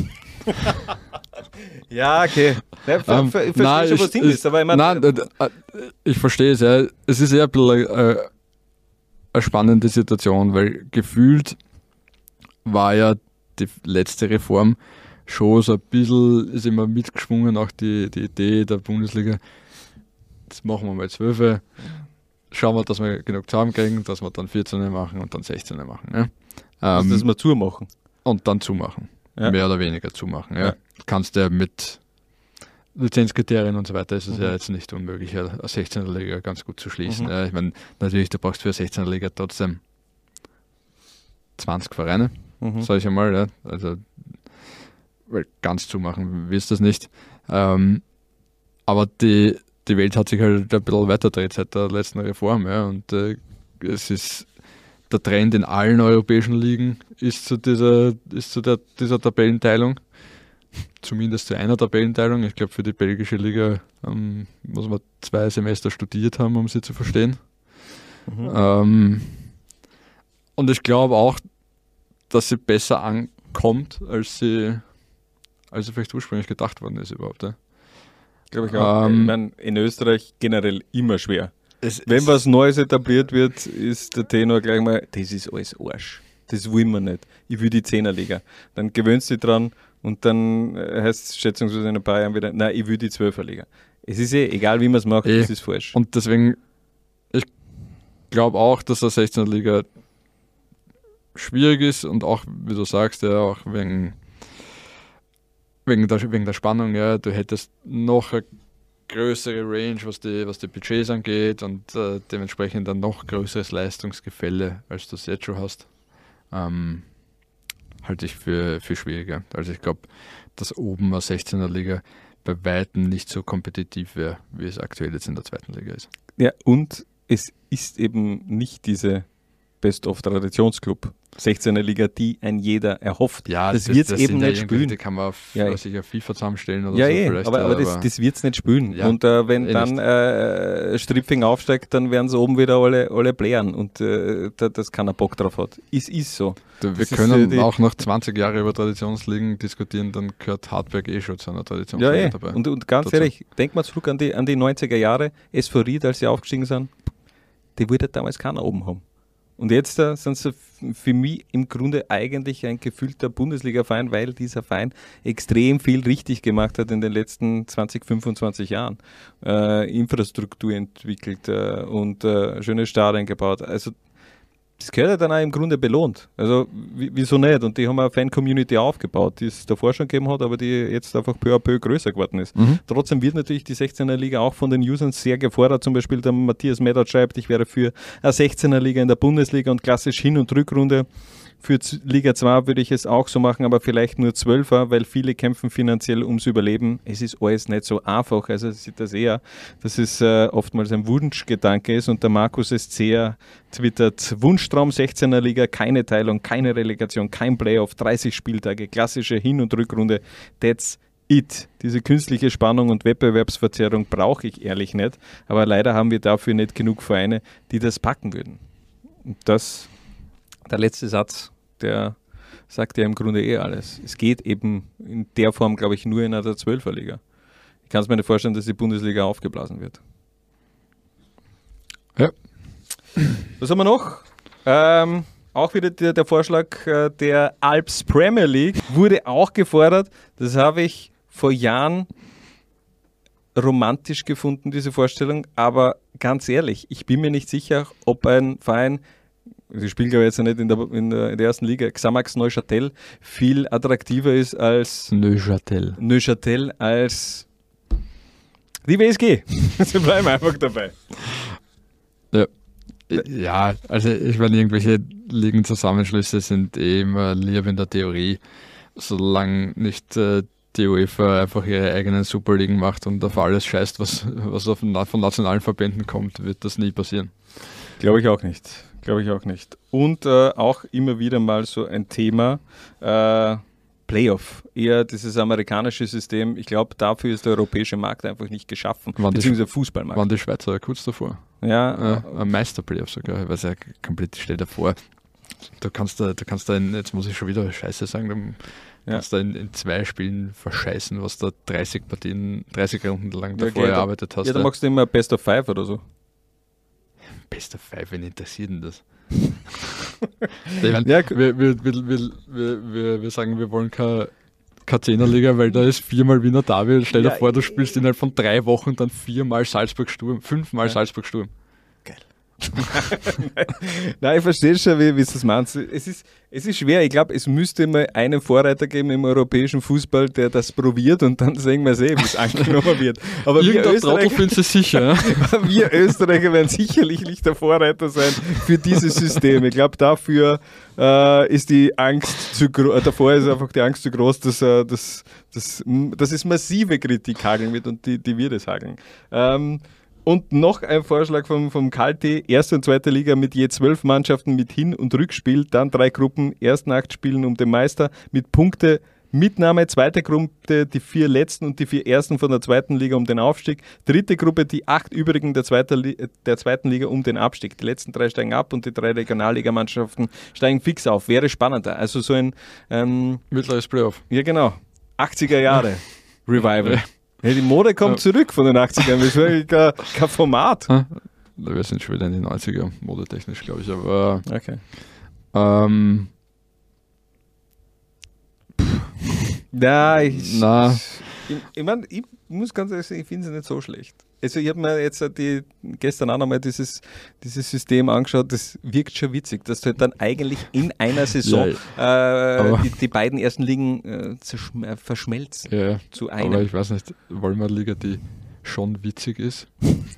Speaker 1: Ja, okay. Ja, ver,
Speaker 5: um,
Speaker 1: ver, ich verstehe schon, was Sinn ist. Aber ich mein,
Speaker 5: nein, äh, ich verstehe es. Ja. Es ist eher ein bisschen äh, eine spannende Situation, weil gefühlt war ja die letzte Reform schon so ein bisschen, ist immer mitgeschwungen, auch die, die Idee der Bundesliga, jetzt machen wir mal zwölf, schauen wir, dass wir genug zusammenkriegen, dass wir dann vierzehn machen und dann sechzehn machen. Ja.
Speaker 1: Also,
Speaker 5: ähm,
Speaker 1: dass wir zumachen.
Speaker 5: Und dann zumachen. Ja. Mehr oder weniger zumachen. Ja.
Speaker 1: Ja.
Speaker 5: Kannst du mit Lizenzkriterien und so weiter, ist es mhm. ja jetzt nicht unmöglich, eine sechzehner Liga ganz gut zu schließen. Mhm. Ja. Ich meine, natürlich, du brauchst für eine sechzehner Liga trotzdem zwanzig Vereine. Mhm. Sag ich einmal, ja. Also, weil ganz zumachen willst du das nicht. Ähm, aber die, die Welt hat sich halt ein bisschen weiterdreht seit der letzten Reform, ja. Und äh, es ist der Trend in allen europäischen Ligen ist zu dieser, ist zu der, dieser Tabellenteilung. Zumindest zu einer Tabellenteilung. Ich glaube, für die belgische Liga ähm, muss man zwei Semester studiert haben, um sie zu verstehen. Mhm. Ähm, und ich glaube auch, dass sie besser ankommt, als sie, als sie vielleicht ursprünglich gedacht worden ist überhaupt. Ja.
Speaker 1: Glaube ich auch. Ähm, ich meine, in Österreich generell immer schwer. Es, Wenn es, was Neues etabliert wird, ist der Tenor gleich mal, das ist alles Arsch. das will man nicht. Ich will die Zehnerliga. Dann gewöhnst du dich dran und dann heißt es schätzungsweise in ein paar Jahren wieder, nein, ich will die Zwölferliga. Es ist eh, egal wie man es macht,
Speaker 5: eh.
Speaker 1: das ist falsch.
Speaker 5: Und deswegen, ich glaube auch, dass der sechzehner-Liga schwierig ist und auch, wie du sagst, ja, auch wegen, wegen, der, wegen der Spannung, ja, du hättest noch eine größere Range, was die, was die Budgets angeht und äh, dementsprechend ein noch größeres Leistungsgefälle, als du es jetzt schon hast, ähm, halte ich für, für schwieriger. Also ich glaube, dass oben eine sechzehner-Liga bei Weitem nicht so kompetitiv wäre, wie es aktuell jetzt in der zweiten Liga ist.
Speaker 1: Ja, und es ist eben nicht diese Best-of-Traditionsclub sechzehner-Liga, die ein jeder erhofft.
Speaker 5: Ja,
Speaker 1: das, das wird es eben
Speaker 5: ja
Speaker 1: nicht spielen.
Speaker 5: Die kann man auf,
Speaker 1: ja,
Speaker 5: sich auf FIFA zusammenstellen oder
Speaker 1: ja,
Speaker 5: so
Speaker 1: eh,
Speaker 5: vielleicht.
Speaker 1: aber, aber,
Speaker 5: aber
Speaker 1: das, das wird es nicht spielen.
Speaker 5: Ja,
Speaker 1: und äh, wenn
Speaker 5: eh
Speaker 1: dann äh, Stripfing aufsteigt, dann werden sie oben wieder alle, alle blären und äh, da, dass keiner Bock drauf hat. Ist, ist so.
Speaker 5: Du, wir
Speaker 1: das
Speaker 5: können
Speaker 1: ist, äh, die,
Speaker 5: auch noch zwanzig Jahre über Traditionsligen diskutieren, dann gehört Hartberg eh schon zu einer Traditionsliga
Speaker 1: ja, eh.
Speaker 5: dabei.
Speaker 1: Und, und ganz
Speaker 5: dazu.
Speaker 1: ehrlich, denk mal zurück an die, an die neunziger Jahre, S V Ried, als sie aufgestiegen sind, die wollte damals keiner oben haben. Und jetzt äh, sind sie für mich im Grunde eigentlich ein gefühlter Bundesliga-Verein, weil dieser Verein extrem viel richtig gemacht hat in den letzten zwanzig, fünfundzwanzig Jahren. Äh, Infrastruktur entwickelt äh, und äh, schöne Stadien gebaut. Also das gehört ja dann auch im Grunde belohnt. Also w- wieso nicht? Und die haben eine Fan-Community aufgebaut, die es davor schon gegeben hat, aber die jetzt einfach peu à peu größer geworden ist.
Speaker 5: Mhm.
Speaker 1: Trotzdem wird natürlich die sechzehner-Liga auch von den Usern sehr gefordert. Zum Beispiel der Matthias Meddert schreibt, ich wäre für eine sechzehner-Liga in der Bundesliga und klassisch Hin- und Rückrunde. Für Liga zwei würde ich es auch so machen, aber vielleicht nur Zwölfer, weil viele kämpfen finanziell ums Überleben. Es ist alles nicht so einfach. Also sieht das eher, dass es äh, oftmals ein Wunschgedanke ist. Und der Markus Eszeer twittert, Wunschtraum sechzehner-Liga, keine Teilung, keine Relegation, kein Playoff, dreißig Spieltage, klassische Hin- und Rückrunde. That's it. Diese künstliche Spannung und Wettbewerbsverzerrung brauche ich ehrlich nicht. Aber leider haben wir dafür nicht genug Vereine, die das packen würden. Und das... Der letzte Satz, der sagt ja im Grunde eh alles. Es geht eben in der Form, glaube ich, nur in einer Zwölferliga. Ich kann es mir nicht vorstellen, dass die Bundesliga aufgeblasen wird.
Speaker 5: Ja.
Speaker 1: Was haben wir noch? Ähm, auch wieder der, der Vorschlag äh, der Alps Premier League wurde auch gefordert. Das habe ich vor Jahren romantisch gefunden, diese Vorstellung. Aber ganz ehrlich, ich bin mir nicht sicher, ob ein Verein, sie spielen glaube ich jetzt nicht in der, in der, in der ersten Liga, Xamax Neuchâtel viel attraktiver ist als
Speaker 5: Neuchâtel.
Speaker 1: Neuchâtel als die W S G. Sie bleiben einfach dabei.
Speaker 5: Ja. Ja, also ich meine, irgendwelche Ligenzusammenschlüsse sind eh immer lieb in der Theorie, solange nicht äh, die UEFA einfach ihre eigenen Superligen macht und auf alles scheißt, was, was auf, von nationalen Verbänden kommt, wird das nie passieren.
Speaker 1: Glaube ich auch nicht. Glaube ich auch nicht. Und äh, auch immer wieder mal so ein Thema, äh, Playoff, eher dieses amerikanische System. Ich glaube, dafür ist der europäische Markt einfach nicht geschaffen,
Speaker 5: Waren
Speaker 1: beziehungsweise
Speaker 5: die,
Speaker 1: Fußballmarkt.
Speaker 5: Waren die Schweizer ja kurz davor.
Speaker 1: Ja,
Speaker 5: Äh, ein Meisterplayoff sogar, ich weiß ja komplett, stell dir vor, du kannst da, du kannst da in, jetzt muss ich schon wieder Scheiße sagen, du
Speaker 1: Ja.
Speaker 5: kannst da in, in zwei Spielen verscheißen, was da dreißig Partien, dreißig Runden lang
Speaker 1: Ja,
Speaker 5: davor
Speaker 1: okay, da-
Speaker 5: erarbeitet hast.
Speaker 1: ja, da machst du immer Best of Five oder so.
Speaker 5: Best of Five, wen interessiert denn das? ich mein,
Speaker 1: Ja,
Speaker 5: wir, wir, wir, wir, wir, wir, wir sagen, wir wollen keine keine Zehnerliga, weil da ist viermal Wiener Derby. Stell dir
Speaker 1: Ja,
Speaker 5: vor, du spielst innerhalb von drei Wochen dann viermal Salzburg-Sturm, fünfmal
Speaker 1: Ja.
Speaker 5: Salzburg-Sturm.
Speaker 1: Nein, ich verstehe schon, wie, wie du es meinst. Es ist, es ist schwer. Ich glaube, es müsste mal einen Vorreiter geben im europäischen Fußball, der das probiert und dann sehen wir sehen, wie es angenommen wird. Aber wir
Speaker 5: Irgendein Trottel
Speaker 1: Österreicher,
Speaker 5: findest du sicher. Ja?
Speaker 1: wir Österreicher werden sicherlich nicht der Vorreiter sein für dieses System. Ich glaube, dafür äh, ist die Angst zu groß, davor ist einfach die Angst zu groß, dass, äh, dass, dass, dass es massive Kritik hageln wird und die, die wird es hageln. Ähm, Und noch ein Vorschlag vom, vom Kalti, erste und zweite Liga mit je zwölf Mannschaften mit Hin- und Rückspiel, dann drei Gruppen, ersten acht Spielen um den Meister mit Punkte Mitnahme, zweite Gruppe die vier letzten und die vier ersten von der zweiten Liga um den Aufstieg, dritte Gruppe die acht übrigen der, zweiter Li- der zweiten Liga um den Abstieg. Die letzten drei steigen ab und die drei Regionalligamannschaften steigen fix auf. Wäre spannender. Also so ein, ähm,
Speaker 5: Mittleres Playoff.
Speaker 1: ja genau, achtziger Jahre Revival.
Speaker 5: Ja.
Speaker 1: Ja, die Mode kommt
Speaker 5: Ja.
Speaker 1: zurück von den achtzigern. Das wäre kein, kein Format.
Speaker 5: Wir sind schon wieder in die neunziger, modetechnisch, glaube ich. Aber
Speaker 1: Okay.
Speaker 5: ähm,
Speaker 1: Ja, ich,
Speaker 5: Na.
Speaker 1: ich, ich, mein, ich muss ganz ehrlich sagen, ich finde es nicht so schlecht. Also ich habe mir jetzt die, gestern auch nochmal dieses, dieses System angeschaut, das wirkt schon witzig, dass du halt dann eigentlich in einer Saison
Speaker 5: ja,
Speaker 1: äh, die, die beiden ersten Ligen äh, zerschm- äh, verschmelzen
Speaker 5: ja,
Speaker 1: zu einem.
Speaker 5: Aber ich weiß nicht, wollen wir eine Liga, die schon witzig ist?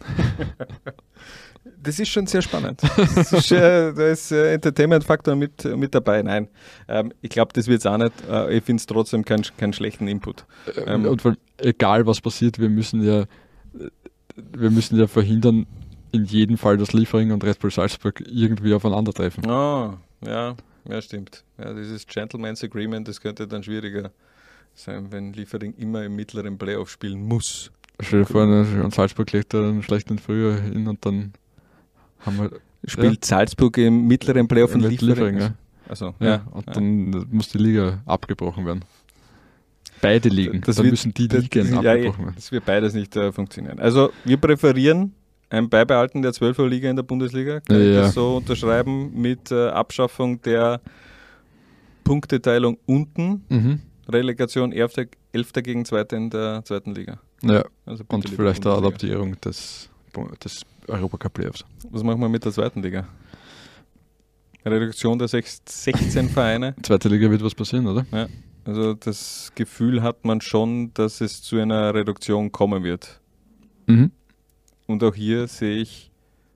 Speaker 1: Das ist schon sehr spannend. Das ist, äh, da ist äh, Entertainment-Faktor mit, mit dabei. Nein, ähm, ich glaube, das wird es auch nicht. Äh, ich finde es trotzdem keinen kein schlechten Input.
Speaker 5: Ähm, und weil, egal was passiert, wir müssen ja wir müssen ja verhindern, in jedem Fall, dass Liefering und Red Bull Salzburg irgendwie aufeinandertreffen.
Speaker 1: Oh, ja, ja, stimmt. Ja, dieses Gentleman's Agreement, das könnte dann schwieriger sein, wenn Liefering immer im mittleren Playoff spielen muss.
Speaker 5: Stell dir vor, und Salzburg legt da einen schlechten Frühjahr hin und dann haben wir...
Speaker 1: Spielt ja. Salzburg im mittleren Playoff und Liefering? Liefering
Speaker 5: ja.
Speaker 1: Also,
Speaker 5: ja, ja, und ja. dann muss die Liga abgebrochen werden. Beide Ligen,
Speaker 1: das
Speaker 5: dann
Speaker 1: wird,
Speaker 5: müssen die Ligen
Speaker 1: das,
Speaker 5: abgebrochen
Speaker 1: ja,
Speaker 5: werden.
Speaker 1: Das wird beides nicht äh, funktionieren. Also wir präferieren ein Beibehalten der zwölfer-Liga in der Bundesliga. Kann ja, ich das so unterschreiben mit äh, Abschaffung der Punkteteilung unten, mhm. Relegation Elfter, Elfter gegen Zweiter in der zweiten Liga.
Speaker 5: Ja, also und vielleicht eine Adaptierung des, des Europacup-Playoffs.
Speaker 1: Was machen wir mit der zweiten Liga? Reduktion der sechzehn Vereine.
Speaker 5: Zweite Liga wird was passieren, oder?
Speaker 1: Ja. Also das Gefühl hat man schon, dass es zu einer Reduktion kommen wird.
Speaker 5: Mhm.
Speaker 1: Und auch hier sehe ich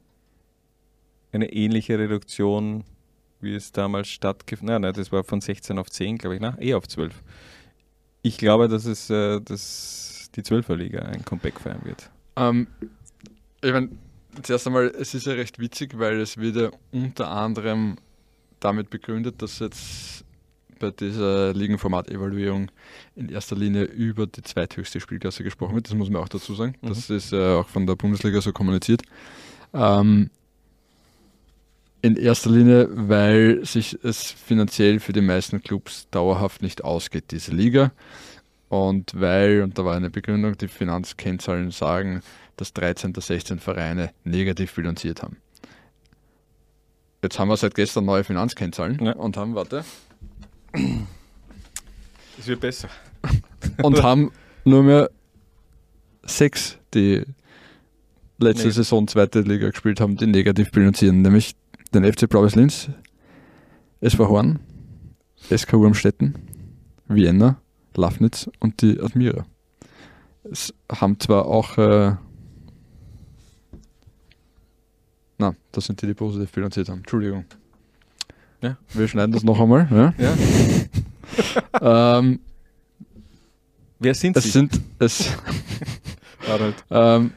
Speaker 1: eine ähnliche Reduktion, wie es damals stattgefunden hat. Nein, nein, das war von sechzehn auf zehn, glaube ich, na, eher auf zwölf. Ich glaube, dass es äh, dass die zwölfer-Liga ein Comeback feiern wird.
Speaker 5: Ähm, ich meine, zuerst einmal, es ist ja recht witzig, weil es wird ja unter anderem damit begründet, dass jetzt bei dieser Ligenformat-Evaluierung in erster Linie über die zweithöchste Spielklasse gesprochen wird. Das muss man auch dazu sagen. Mhm. Das ist äh, auch von der Bundesliga so kommuniziert. Ähm, in erster Linie, weil sich es finanziell für die meisten Clubs dauerhaft nicht ausgeht, diese Liga. Und weil, und da war eine Begründung, die Finanzkennzahlen sagen, dass dreizehn der sechzehn Vereine negativ bilanziert haben. Jetzt haben wir seit gestern neue Finanzkennzahlen ja. und haben, warte,
Speaker 1: es wird besser.
Speaker 5: Und haben nur mehr sechs, die letzte nee. Saison zweite Liga gespielt haben, die negativ bilanzieren, nämlich den F C Blau-Weiß Linz, S V Horn, S K Urmstetten, Vienna, Lafnitz und die Admira. Es haben zwar auch äh, na, das sind die, die positiv bilanziert haben. Entschuldigung.
Speaker 1: Ja.
Speaker 5: Wir schneiden das noch einmal. Ja.
Speaker 1: ja.
Speaker 5: ähm,
Speaker 1: Wer sind
Speaker 5: es
Speaker 1: Sie?
Speaker 5: Sind, es ähm,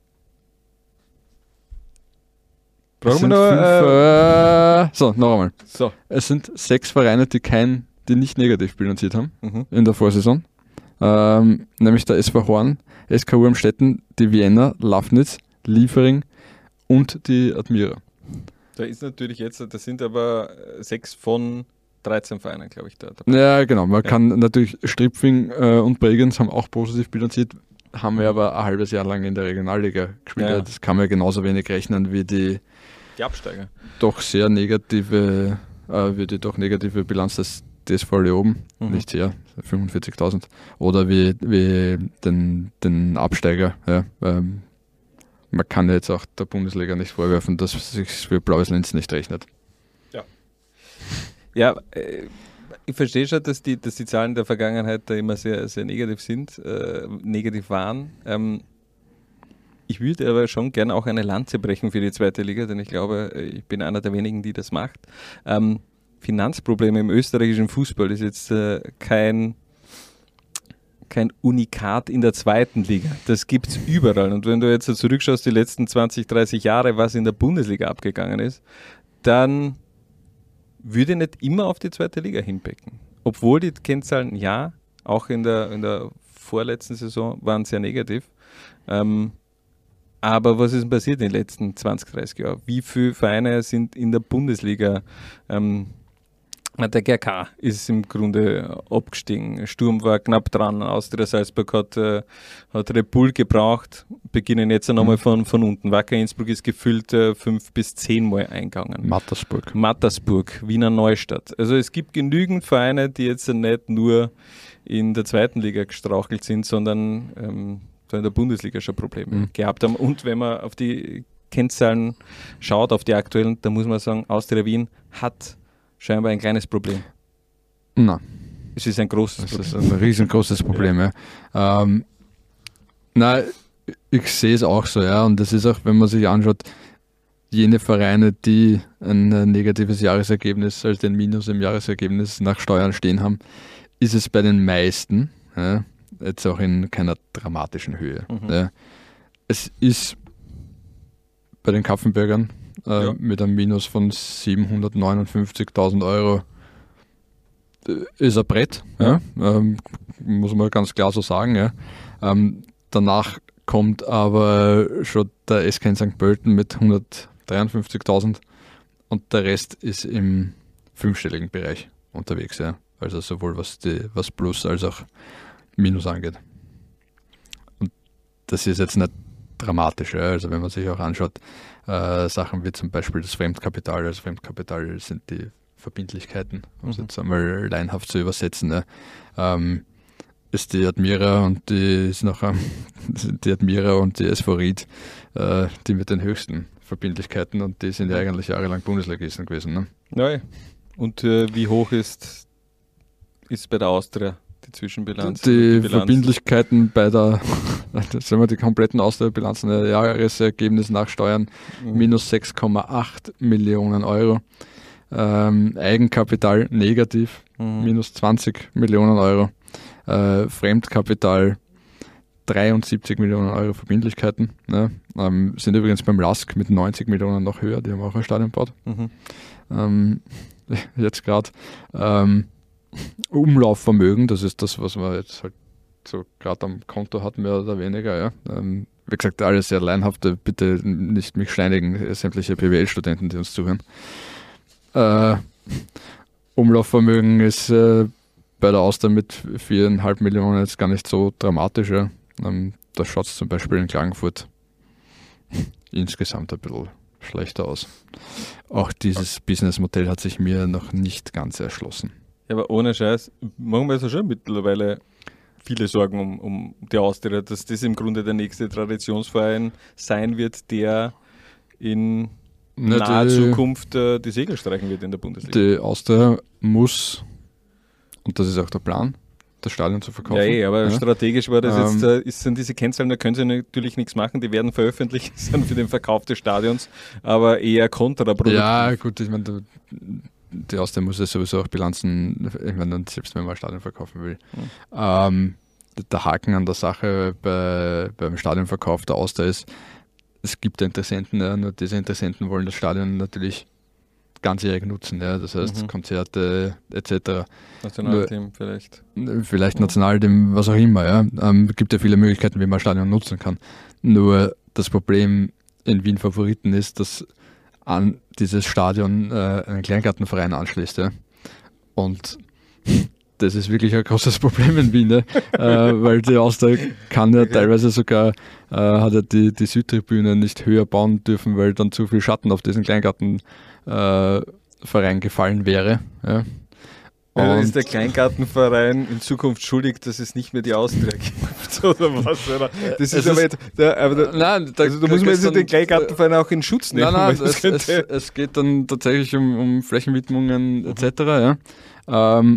Speaker 1: Brauchen
Speaker 5: es
Speaker 1: wir
Speaker 5: sind
Speaker 1: noch,
Speaker 5: fünf,
Speaker 1: äh,
Speaker 5: äh, so, noch einmal.
Speaker 1: So.
Speaker 5: Es sind sechs Vereine, die kein, die nicht negativ bilanziert haben
Speaker 1: mhm.
Speaker 5: in der Vorsaison. Ähm, nämlich der S V Horn, S K Urmstetten, die Vienna, Lafnitz, Liefering und die Admira.
Speaker 1: Da ist natürlich jetzt, das sind aber sechs von dreizehn Vereinen, glaube ich, da dabei.
Speaker 5: Ja, genau. Man
Speaker 1: ja.
Speaker 5: kann natürlich, Stripfing äh, und Bregenz haben auch positiv bilanziert, haben wir aber ein halbes Jahr lang in der Regionalliga gespielt. Ja. Das kann man genauso wenig rechnen wie die,
Speaker 1: die Absteiger.
Speaker 5: Doch sehr negative, äh, wie die doch negative Bilanz des D S V Leoben, mhm. nicht sehr, fünfundvierzigtausend. Oder wie, wie den, den Absteiger, ja, ähm, man kann jetzt auch der Bundesliga nicht vorwerfen, dass es sich für Blaues Linz nicht rechnet.
Speaker 1: Ja, ja äh, ich verstehe schon, dass die, dass die Zahlen der Vergangenheit da immer sehr, sehr negativ sind, äh, negativ waren. Ähm, ich würde aber schon gerne auch eine Lanze brechen für die zweite Liga, denn ich glaube, ich bin einer der wenigen, die das macht. Ähm, Finanzprobleme im österreichischen Fußball ist jetzt äh, kein kein Unikat in der zweiten Liga. Das gibt es überall. Und wenn du jetzt so zurückschaust, die letzten zwanzig, dreißig Jahre, was in der Bundesliga abgegangen ist, dann würde ich nicht immer auf die zweite Liga hinbecken. Obwohl die Kennzahlen, ja, auch in der, in der vorletzten Saison waren sehr negativ. Ähm, aber was ist denn passiert in den letzten zwanzig, dreißig Jahren? Wie viele Vereine sind in der Bundesliga ähm, der G R K ist im Grunde abgestiegen. Sturm war knapp dran. Austria Salzburg hat, äh, hat Red Bull gebraucht. Beginnen jetzt nochmal von, von unten. Wacker Innsbruck ist gefüllt äh, fünf bis zehn Mal eingegangen.
Speaker 5: Mattersburg.
Speaker 1: Mattersburg, Wiener Neustadt. Also es gibt genügend Vereine, die jetzt nicht nur in der zweiten Liga gestrauchelt sind, sondern ähm, in der Bundesliga schon Probleme mhm. gehabt haben. Und wenn man auf die Kennzahlen schaut, auf die aktuellen, da muss man sagen, Austria Wien hat scheinbar ein kleines Problem.
Speaker 5: Nein.
Speaker 1: Es ist ein großes Problem.
Speaker 5: Es ist ein riesengroßes Problem, ja. ja. Ähm, nein, ich sehe es auch so, ja. Und das ist auch, wenn man sich anschaut, jene Vereine, die ein negatives Jahresergebnis, also den Minus im Jahresergebnis nach Steuern stehen haben, ist es bei den meisten, ja, jetzt auch in keiner dramatischen Höhe. Mhm. Ja. Es ist bei den Kapfenbergern äh, ja. mit einem Minus von siebenhundertneunundfünfzigtausend Euro äh, ist ein Brett, ja. Ja, ähm, muss man ganz klar so sagen. Ja. Ähm, danach kommt aber schon der S K in Sankt Pölten mit hundertdreiundfünfzigtausend und der Rest ist im fünfstelligen Bereich unterwegs. Ja. Also sowohl was, die, was Plus als auch Minus angeht. Und das ist jetzt nicht dramatisch. Ja. Also wenn man sich auch anschaut, äh, Sachen wie zum Beispiel das Fremdkapital. Also Fremdkapital sind die Verbindlichkeiten, um es mhm. jetzt einmal laienhaft zu übersetzen. Ja. Ähm, ist die Admira und die ist noch ähm, die Admira und die S V Ried, äh, die mit den höchsten Verbindlichkeiten, und die sind ja eigentlich jahrelang Bundesligisten gewesen. Ne?
Speaker 1: Ja, und äh, wie hoch ist, ist bei der Austria die Zwischenbilanz?
Speaker 5: Die, die Verbindlichkeiten bei der, sagen wir die kompletten Austria-Bilanzen, der Jahresergebnis nach Steuern mhm. minus sechs Komma acht Millionen Euro. Ähm, Eigenkapital negativ, mhm. minus zwanzig Millionen Euro. Äh, Fremdkapital dreiundsiebzig Millionen Euro Verbindlichkeiten. Ne? Ähm, sind übrigens beim L A S K mit neunzig Millionen noch höher, die haben auch ein Stadion gebaut. Mhm. Ähm, jetzt gerade ähm, Umlaufvermögen, das ist das, was man jetzt halt so gerade am Konto hat, mehr oder weniger. Ja? Ähm, wie gesagt, alles sehr laienhafte, bitte nicht mich steinigen, sämtliche B W L-Studenten, die uns zuhören. Äh, Umlaufvermögen ist äh, bei der Austria mit viereinhalb Millionen jetzt gar nicht so dramatisch. Ja. Ähm, da schaut es zum Beispiel in Klagenfurt insgesamt ein bisschen schlechter aus. Auch dieses Businessmodell hat sich mir noch nicht ganz erschlossen.
Speaker 1: Ja, aber ohne Scheiß, machen wir uns ja schon mittlerweile viele Sorgen um, um die Austria, dass das im Grunde der nächste Traditionsverein sein wird, der in Na, naher die, Zukunft äh, die Segel streichen wird in der Bundesliga.
Speaker 5: Die Austria muss, und das ist auch der Plan, das Stadion zu verkaufen.
Speaker 1: Ja, eh, aber ja. strategisch war das ähm, jetzt, äh, ist, sind diese Kennzahlen, da können sie natürlich nichts machen, die werden veröffentlicht sind für den Verkauf des Stadions, aber eher kontraproduktiv.
Speaker 5: Ja, gut, ich meine, die Austria muss ja sowieso auch Bilanzen, ich meine, selbst wenn man ein Stadion verkaufen will. Mhm. Ähm, der Haken an der Sache bei, beim Stadionverkauf der Austria ist, es gibt Interessenten, ja, nur diese Interessenten wollen das Stadion natürlich ganzjährig nutzen, ja, das heißt mhm. Konzerte et cetera.
Speaker 1: Nationalteam vielleicht.
Speaker 5: Vielleicht Nationalteam, was auch immer, ja. Ähm, gibt ja viele Möglichkeiten, wie man Stadion nutzen kann. Nur das Problem in Wien Favoriten ist, dass an dieses Stadion äh, einen Kleingartenverein anschließt, ja. Und das ist wirklich ein großes Problem in Wien, ne? äh, weil die Austria kann ja teilweise sogar, äh, hat ja die, die Südtribüne nicht höher bauen dürfen, weil dann zu viel Schatten auf diesen Kleingartenverein äh, gefallen wäre. Ja.
Speaker 1: Und ist der Kleingartenverein in Zukunft schuldig, dass es nicht mehr die Austria gibt, oder was? Oder? Das ist aber jetzt, da, aber da, nein, da, also da muss man jetzt den Kleingartenverein auch in Schutz nehmen.
Speaker 5: Nein, nein, es, es, es geht dann tatsächlich um, um Flächenwidmungen mhm. et cetera. Ja. Ähm,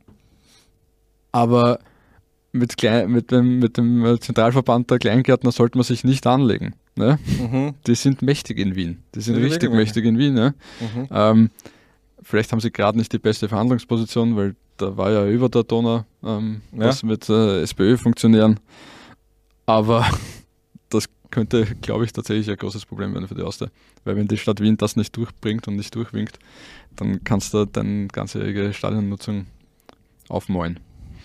Speaker 5: aber mit, Klein, mit, dem, mit dem Zentralverband der Kleingärtner sollte man sich nicht anlegen. Ne? Mhm. Die sind mächtig in Wien. Die sind ja, richtig mächtig in Wien. Ne? Mhm. Ähm, Vielleicht haben sie gerade nicht die beste Verhandlungsposition, weil da war ja über der Donau ähm, ja. was mit äh, SPÖ-Funktionären. Aber das könnte, glaube ich, tatsächlich ein großes Problem werden für die Austria. Weil wenn die Stadt Wien das nicht durchbringt und nicht durchwinkt, dann kannst du deine ganzjährige Stadionnutzung aufmäuen.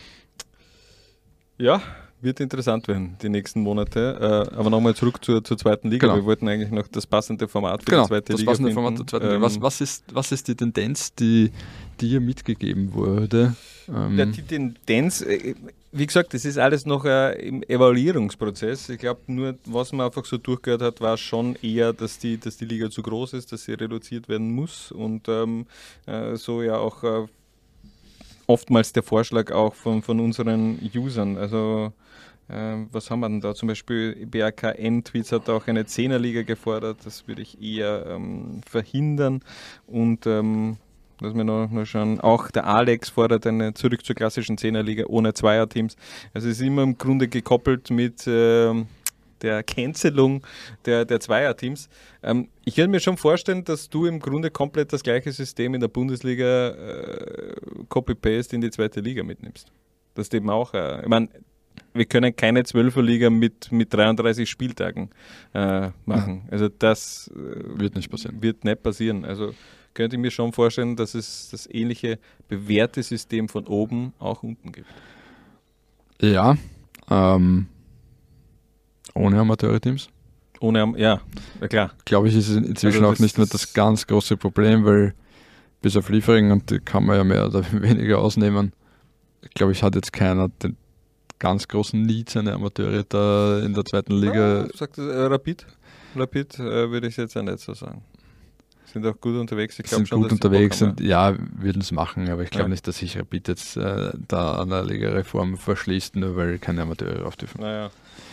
Speaker 1: Ja, wird interessant werden, die nächsten Monate. Äh, aber nochmal zurück zur, zur zweiten Liga.
Speaker 5: Genau.
Speaker 1: Wir wollten eigentlich noch das passende Format für
Speaker 5: genau,
Speaker 1: die zweite
Speaker 5: das
Speaker 1: Liga
Speaker 5: passende
Speaker 1: finden.
Speaker 5: Format der zweiten Liga. Was, was, ist, was ist die Tendenz, die dir mitgegeben wurde?
Speaker 1: Ähm ja, die Tendenz, wie gesagt, das ist alles noch äh, im Evaluierungsprozess. Ich glaube, nur was man einfach so durchgehört hat, war schon eher, dass die, dass die Liga zu groß ist, dass sie reduziert werden muss und ähm, äh, so ja auch äh, oftmals der Vorschlag auch von, von unseren Usern. Also äh, was haben wir denn da? Zum Beispiel B R K N-Tweets hat auch eine Zehnerliga gefordert. Das würde ich eher ähm, verhindern. Und ähm, lass mich noch, noch schauen. Auch der Alex fordert eine zurück zur klassischen Zehnerliga ohne Zweierteams. Also es ist immer im Grunde gekoppelt mit äh, der Cancelung der, der Zweierteams. Ähm, ich könnte mir schon vorstellen, dass du im Grunde komplett das gleiche System in der Bundesliga äh, Copy-Paste in die zweite Liga mitnimmst. Das ist eben auch, äh, ich meine, wir können keine Zwölferliga mit, mit dreiunddreißig Spieltagen äh, machen. Also das äh,
Speaker 5: Wird nicht passieren.
Speaker 1: Wird nicht passieren. Also könnte ich mir schon vorstellen, dass es das ähnliche bewährte System von oben auch unten gibt.
Speaker 5: Ja, ähm, ohne Amateurteams.
Speaker 1: Ohne, ja, ja klar.
Speaker 5: Glaube ich, ist es inzwischen
Speaker 1: Also
Speaker 5: auch nicht mehr das ganz große Problem, weil bis auf Liefering, und die kann man ja mehr oder weniger ausnehmen, glaube ich, hat jetzt keiner den ganz großen Need, seine Amateure da in der zweiten Liga.
Speaker 1: Ah, sagt das, äh, Rapid? Rapid äh, würde ich jetzt auch nicht so sagen. Sind auch gut unterwegs. Ich glaube
Speaker 5: sind
Speaker 1: schon,
Speaker 5: gut
Speaker 1: dass
Speaker 5: unterwegs
Speaker 1: sie
Speaker 5: und ja, würden es machen, aber ich glaube
Speaker 1: Ja.
Speaker 5: nicht, dass sich Rapid jetzt äh, da an der Ligareform verschließt, nur weil keine Amateure rauf dürfen.
Speaker 1: Naja.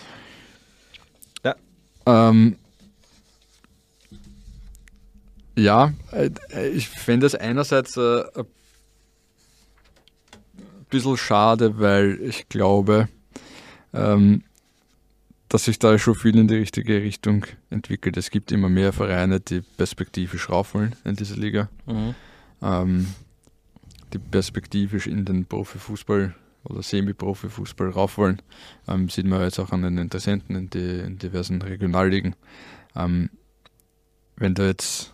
Speaker 5: Ähm, ja, äh, ich fände es einerseits äh, ein bisschen schade, weil ich glaube, ähm, dass sich da schon viel in die richtige Richtung entwickelt. Es gibt immer mehr Vereine, die perspektivisch raufholen in dieser Liga,
Speaker 1: Mhm.
Speaker 5: ähm, die perspektivisch in den Profifußball oder Semi-Profifußball rauf wollen. Ähm, sieht man jetzt auch an den Interessenten in, die, in diversen Regionalligen. Ähm, wenn du jetzt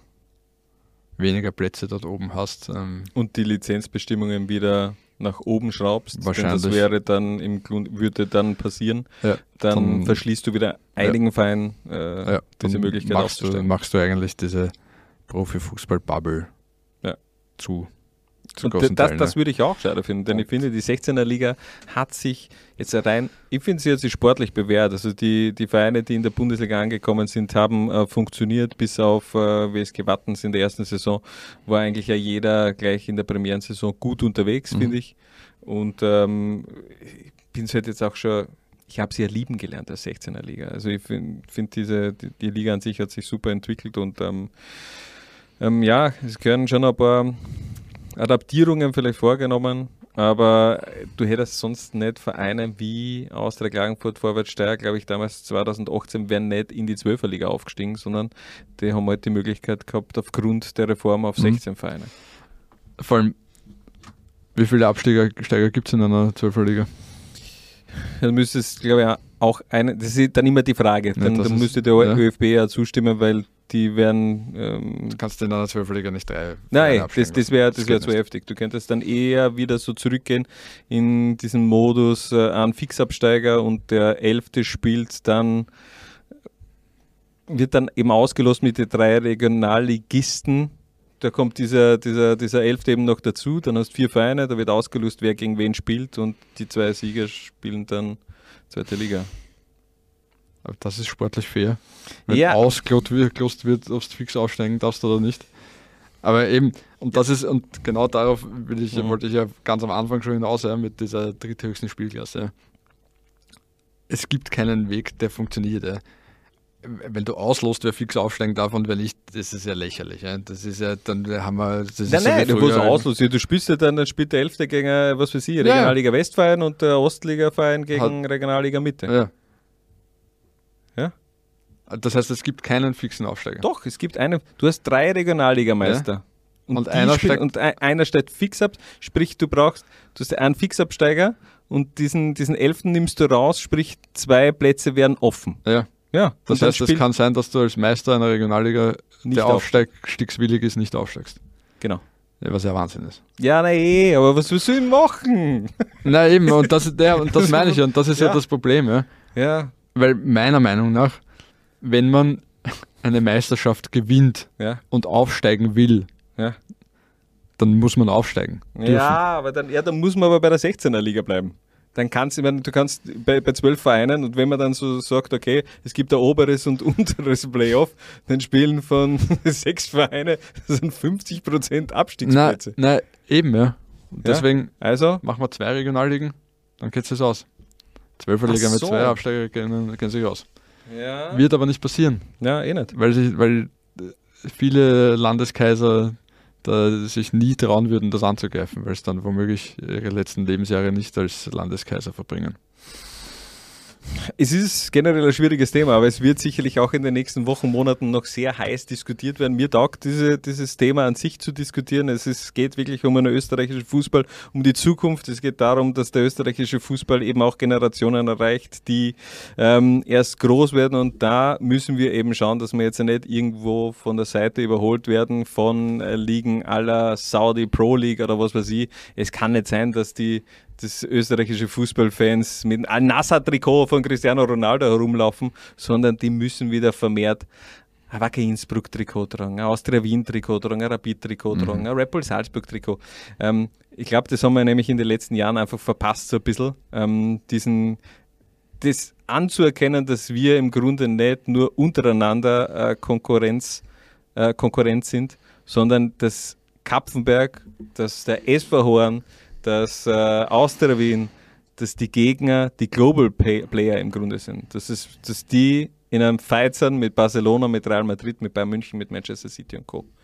Speaker 5: weniger Plätze dort oben hast, ähm,
Speaker 1: Und die Lizenzbestimmungen wieder nach oben schraubst, denn
Speaker 5: Wahrscheinlich.
Speaker 1: das wäre dann im Grund, würde dann passieren,
Speaker 5: ja,
Speaker 1: dann,
Speaker 5: Dann-
Speaker 1: verschließt du wieder einigen Vereinen äh,
Speaker 5: ja,
Speaker 1: diese
Speaker 5: dann
Speaker 1: Möglichkeit
Speaker 5: machst du,
Speaker 1: aufzusteigen.
Speaker 5: machst du eigentlich diese Profifußball-Bubble
Speaker 1: Ja.
Speaker 5: zu. zu
Speaker 1: Und
Speaker 5: großen
Speaker 1: das,
Speaker 5: Teilen,
Speaker 1: das
Speaker 5: ne?
Speaker 1: würde ich auch schade finden, denn ich finde, die sechzehner Liga hat sich jetzt rein, ich finde, sie hat sich sportlich bewährt. Also die, die Vereine, die in der Bundesliga angekommen sind, haben äh, funktioniert, bis auf äh, W S G Wattens in der ersten Saison war eigentlich ja jeder gleich in der Premierensaison gut unterwegs,
Speaker 5: Mhm.
Speaker 1: finde ich. Und ähm, ich bin es halt jetzt auch schon, ich habe sie ja lieben gelernt als sechzehner Liga. Also ich finde, find diese die, die Liga an sich hat sich super entwickelt und ähm, ähm, ja, es gehören schon ein paar Adaptierungen vielleicht vorgenommen, aber du hättest sonst nicht Vereine wie Austria Klagenfurt, Vorwärts Steyr, glaube ich, damals zweitausendachtzehn wären nicht in die Zwölferliga aufgestiegen, sondern die haben halt die Möglichkeit gehabt, aufgrund der Reform auf
Speaker 5: Mhm.
Speaker 1: sechzehn Vereine.
Speaker 5: Vor allem, wie viele Absteiger gibt es in einer Zwölferliga?
Speaker 1: Dann müsste es, glaube ich, auch eine, das ist dann immer die Frage, dann,
Speaker 5: das
Speaker 1: dann
Speaker 5: ist-
Speaker 1: müsste der
Speaker 5: ja.
Speaker 1: ÖFB ja zustimmen, weil die werden ähm,
Speaker 5: Du kannst in einer Zwölferliga nicht drei.
Speaker 1: Nein,
Speaker 5: Vereine
Speaker 1: das,
Speaker 5: absteigen
Speaker 1: das wäre
Speaker 5: lassen.
Speaker 1: das wär
Speaker 5: geht
Speaker 1: zu
Speaker 5: nicht.
Speaker 1: heftig. Du könntest dann eher wieder so zurückgehen in diesen Modus äh, an Fixabsteiger und der Elfte spielt dann, wird dann eben ausgelost mit den drei Regionalligisten. Da kommt dieser, dieser, dieser Elfte eben noch dazu, dann hast du vier Vereine, da wird ausgelost, wer gegen wen spielt und die zwei Sieger spielen dann zweite Liga.
Speaker 5: Aber das ist sportlich fair. Wenn
Speaker 1: Ja.
Speaker 5: ausgelost wird, gelost wird, ob du fix aufsteigen darfst oder nicht. Aber eben, und das ist, und genau darauf will ich,
Speaker 1: Mhm.
Speaker 5: wollte ich ja ganz am Anfang schon hinaus, ja, mit dieser dritthöchsten Spielklasse. Ja. Es gibt keinen Weg, der funktioniert. Ja. Wenn du auslost, wer fix aufsteigen darf und wer nicht, das ist ja lächerlich. Ja. Das ist ja, dann haben wir. Das ist
Speaker 1: Nein,
Speaker 5: so
Speaker 1: nein,
Speaker 5: wie
Speaker 1: du musst
Speaker 5: früher-
Speaker 1: auslos. Du spielst ja dann, dann spielt der Elfte gegen, äh, was weiß ich, Regionalliga Westverein und der Ostliga-Verein gegen Regionalliga Mitte.
Speaker 5: Ja.
Speaker 1: Ja?
Speaker 5: Das heißt, es gibt keinen fixen Aufsteiger.
Speaker 1: Doch, es gibt eine, du hast drei Regionalligameister.
Speaker 5: Und
Speaker 1: die
Speaker 5: einer
Speaker 1: spielen-
Speaker 5: steigt-
Speaker 1: und ein, einer steigt fix ab, sprich du brauchst, du hast einen Fixabsteiger und diesen, diesen Elften nimmst du raus, sprich zwei Plätze werden offen.
Speaker 5: Ja.
Speaker 1: Ja,
Speaker 5: Das
Speaker 1: und dann
Speaker 5: heißt, es
Speaker 1: spielt-
Speaker 5: kann sein, dass du als Meister einer Regionalliga,
Speaker 1: Nicht
Speaker 5: der
Speaker 1: auf-
Speaker 5: aufstiegswillig ist, nicht aufsteigst.
Speaker 1: Genau.
Speaker 5: Ja, was ja Wahnsinn ist.
Speaker 1: Ja, na eh, aber was willst du denn machen?
Speaker 5: Na eben, und das, ja, und das meine ich ja, und das ist ja,
Speaker 1: Ja.
Speaker 5: das Problem, ja.
Speaker 1: Ja,
Speaker 5: Weil meiner Meinung nach, wenn man eine Meisterschaft gewinnt
Speaker 1: ja,
Speaker 5: und aufsteigen will,
Speaker 1: ja.
Speaker 5: dann muss man aufsteigen. dürfen.
Speaker 1: Ja, aber dann, ja, dann muss man aber bei der sechzehner Liga bleiben. Dann kannst du, du kannst bei, bei zwölf Vereinen und wenn man dann so sagt, okay, es gibt ein oberes und unteres Playoff, dann spielen von sechs Vereine, das sind fünfzig Prozent
Speaker 5: Na,
Speaker 1: Abstiegsplätze.
Speaker 5: na, eben, ja. Und deswegen
Speaker 1: ja? Also
Speaker 5: machen wir zwei Regionalligen, dann geht es aus. Zwölferliga mit
Speaker 1: so.
Speaker 5: zwei Absteiger gehen, gehen sich aus.
Speaker 1: Ja.
Speaker 5: Wird aber nicht passieren.
Speaker 1: Ja, eh nicht.
Speaker 5: Weil, sich, weil viele Landeskaiser da sich nie trauen würden, das anzugreifen, weil es dann womöglich ihre letzten Lebensjahre nicht als Landeskaiser verbringen.
Speaker 1: Es ist generell ein schwieriges Thema, aber es wird sicherlich auch in den nächsten Wochen, Monaten noch sehr heiß diskutiert werden. Mir taugt diese, dieses Thema an sich zu diskutieren. Es ist, geht wirklich um einen österreichischen Fußball, um die Zukunft. Es geht darum, dass der österreichische Fußball eben auch Generationen erreicht, die ähm, erst groß werden. Und da müssen wir eben schauen, dass wir jetzt nicht irgendwo von der Seite überholt werden von äh, Ligen à la Saudi Pro League oder was weiß ich. Es kann nicht sein, dass die dass österreichische Fußballfans mit einem Al-Nassr-Trikot von Cristiano Ronaldo herumlaufen, sondern die müssen wieder vermehrt ein Wacker Innsbruck-Trikot tragen, ein Austria Wien-Trikot tragen, ein Rapid-Trikot tragen, mhm. ein Red Bull Salzburg-Trikot. Ähm, ich glaube, das haben wir nämlich in den letzten Jahren einfach verpasst, so ein bisschen, ähm, diesen, das anzuerkennen, dass wir im Grunde nicht nur untereinander äh, Konkurrenz, äh, Konkurrenz sind, sondern dass Kapfenberg, dass der S V Horn, dass äh, Austria Wien, dass die Gegner die Global Pay- Player im Grunde sind. Das ist, dass die in einem Fight sind mit Barcelona, mit Real Madrid, mit Bayern München, mit Manchester City und Co.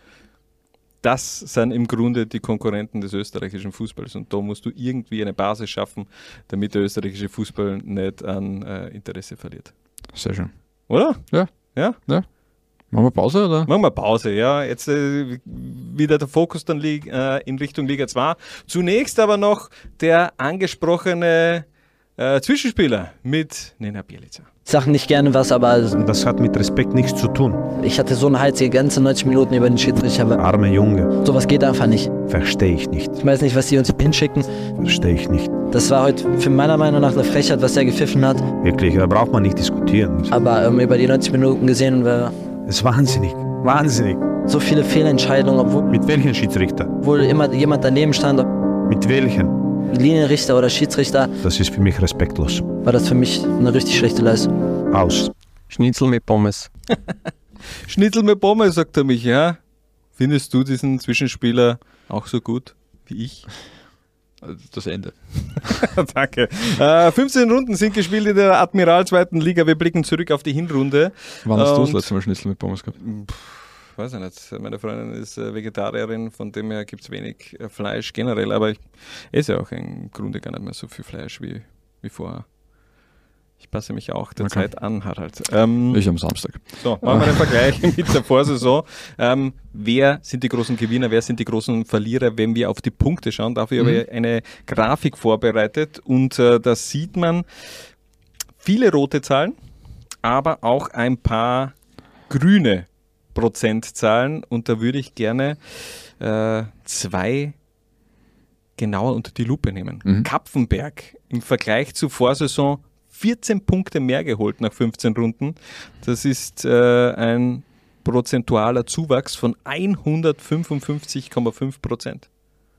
Speaker 1: Das sind im Grunde die Konkurrenten des österreichischen Fußballs und da musst du irgendwie eine Basis schaffen, damit der österreichische Fußball nicht an äh, Interesse verliert.
Speaker 5: Sehr schön.
Speaker 1: Oder?
Speaker 5: Ja.
Speaker 1: Ja?
Speaker 5: Ja. Machen wir Pause, oder?
Speaker 1: Machen wir Pause, ja. Jetzt äh, wieder der Fokus dann li- äh, in Richtung Liga zwei. Zunächst aber noch der angesprochene äh, Zwischenspieler mit Nenad Bjelica.
Speaker 7: Ich sage nicht gerne was, aber
Speaker 6: Das hat mit Respekt nichts zu tun.
Speaker 7: ich hatte so eine Heiz die ganze neunzig Minuten über den Schiedsrichter. Aber
Speaker 6: Arme Junge,
Speaker 7: sowas geht einfach nicht.
Speaker 6: verstehe ich nicht.
Speaker 7: Ich weiß nicht, was die uns hinschicken.
Speaker 6: Verstehe ich nicht.
Speaker 7: Das war heute für meiner Meinung nach eine Frechheit, was er gepfiffen hat.
Speaker 6: Wirklich, da braucht man nicht diskutieren.
Speaker 7: Aber ähm, über die neunzig Minuten gesehen, war
Speaker 6: Es ist wahnsinnig. Wahnsinnig.
Speaker 7: so viele Fehlentscheidungen, obwohl,
Speaker 6: Mit welchen Schiedsrichter?
Speaker 7: obwohl immer jemand daneben stand.
Speaker 6: Mit welchen?
Speaker 7: Linienrichter oder Schiedsrichter,
Speaker 6: Das ist für mich respektlos.
Speaker 7: war das für mich eine richtig schlechte Leistung.
Speaker 6: Aus.
Speaker 8: Schnitzel mit Pommes.
Speaker 1: Schnitzel mit Pommes, sagt er mich, ja. Findest du diesen Zwischenspieler auch so gut wie ich?
Speaker 5: Das Ende.
Speaker 1: Danke. Äh, fünfzehn Runden sind gespielt in der Admiral zweiten Liga. Wir blicken zurück auf die Hinrunde.
Speaker 5: Wann hast du das
Speaker 1: Und-
Speaker 5: letzte Mal Schnitzel mit Pommes gehabt?
Speaker 1: Pff, weiß ich nicht. Meine Freundin ist äh, Vegetarierin, von dem her gibt es wenig äh, Fleisch generell, aber ich esse ja auch im Grunde gar nicht mehr so viel Fleisch wie, wie vorher. Ich passe mich auch der
Speaker 5: Okay.
Speaker 1: Zeit an, Harald. Ähm,
Speaker 5: Ich am Samstag.
Speaker 1: So, machen wir den Vergleich mit der Vorsaison. Ähm, wer sind die großen Gewinner, wer sind die großen Verlierer, wenn wir auf die Punkte schauen? Dafür habe ich eine Grafik vorbereitet und äh, da sieht man viele rote Zahlen, aber auch ein paar grüne Prozentzahlen und da würde ich gerne äh, zwei genauer unter die Lupe nehmen.
Speaker 5: Mhm.
Speaker 1: Kapfenberg im Vergleich zur Vorsaison vierzehn Punkte mehr geholt nach fünfzehn Runden. Das ist äh, ein prozentualer Zuwachs von hundertfünfundfünfzig Komma fünf Prozent.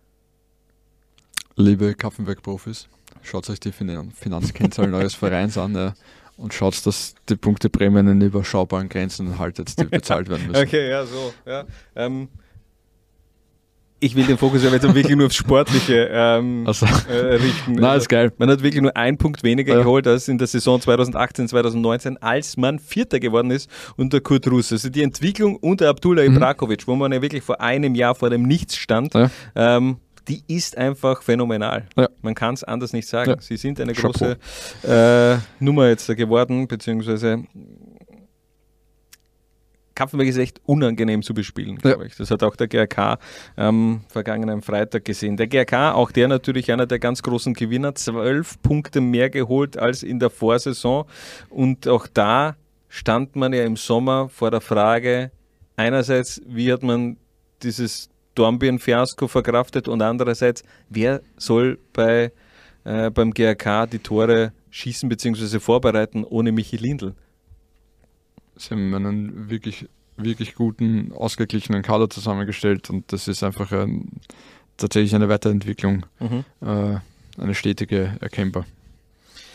Speaker 5: Liebe Kapfenberg-Profis, schaut euch die Finan- Finanzkennzahlen eures Vereins an ja, und schaut, dass die Punkteprämien in überschaubaren Grenzen haltet, die bezahlt werden müssen.
Speaker 1: Okay, ja, so. Ja. Ähm, ich will den Fokus ja jetzt wirklich nur aufs Sportliche ähm,
Speaker 5: Also,
Speaker 1: äh, richten.
Speaker 5: na, ist geil.
Speaker 1: Man hat wirklich nur einen Punkt weniger
Speaker 5: Ja.
Speaker 1: geholt als in der Saison zweitausendachtzehn, zweitausendneunzehn, als man Vierter geworden ist unter Kurt Russ. Also die Entwicklung unter Abdullah
Speaker 5: Mhm.
Speaker 1: Ibrakovic, wo man ja wirklich vor einem Jahr vor dem Nichts stand,
Speaker 5: Ja.
Speaker 1: ähm, die ist einfach phänomenal.
Speaker 5: Ja.
Speaker 1: Man kann es anders nicht sagen.
Speaker 5: Ja.
Speaker 1: Sie sind eine
Speaker 5: Chapeau.
Speaker 1: große äh, Nummer jetzt da geworden, beziehungsweise Kapfenberg ist echt unangenehm zu bespielen, glaube
Speaker 5: Ja.
Speaker 1: ich. Das hat auch der G R K am vergangenen Freitag gesehen. Der G R K, auch der natürlich einer der ganz großen Gewinner, zwölf Punkte mehr geholt als in der Vorsaison. Und auch da stand man ja im Sommer vor der Frage, einerseits, wie hat man dieses Dornbirn-Fiasko verkraftet und andererseits, wer soll bei, äh, beim G R K die Tore schießen bzw. vorbereiten ohne Michi Lindl?
Speaker 5: Sie haben einen wirklich, wirklich guten, ausgeglichenen Kader zusammengestellt und das ist einfach ein, tatsächlich eine Weiterentwicklung,
Speaker 1: Mhm.
Speaker 5: äh, eine stetige erkennbar.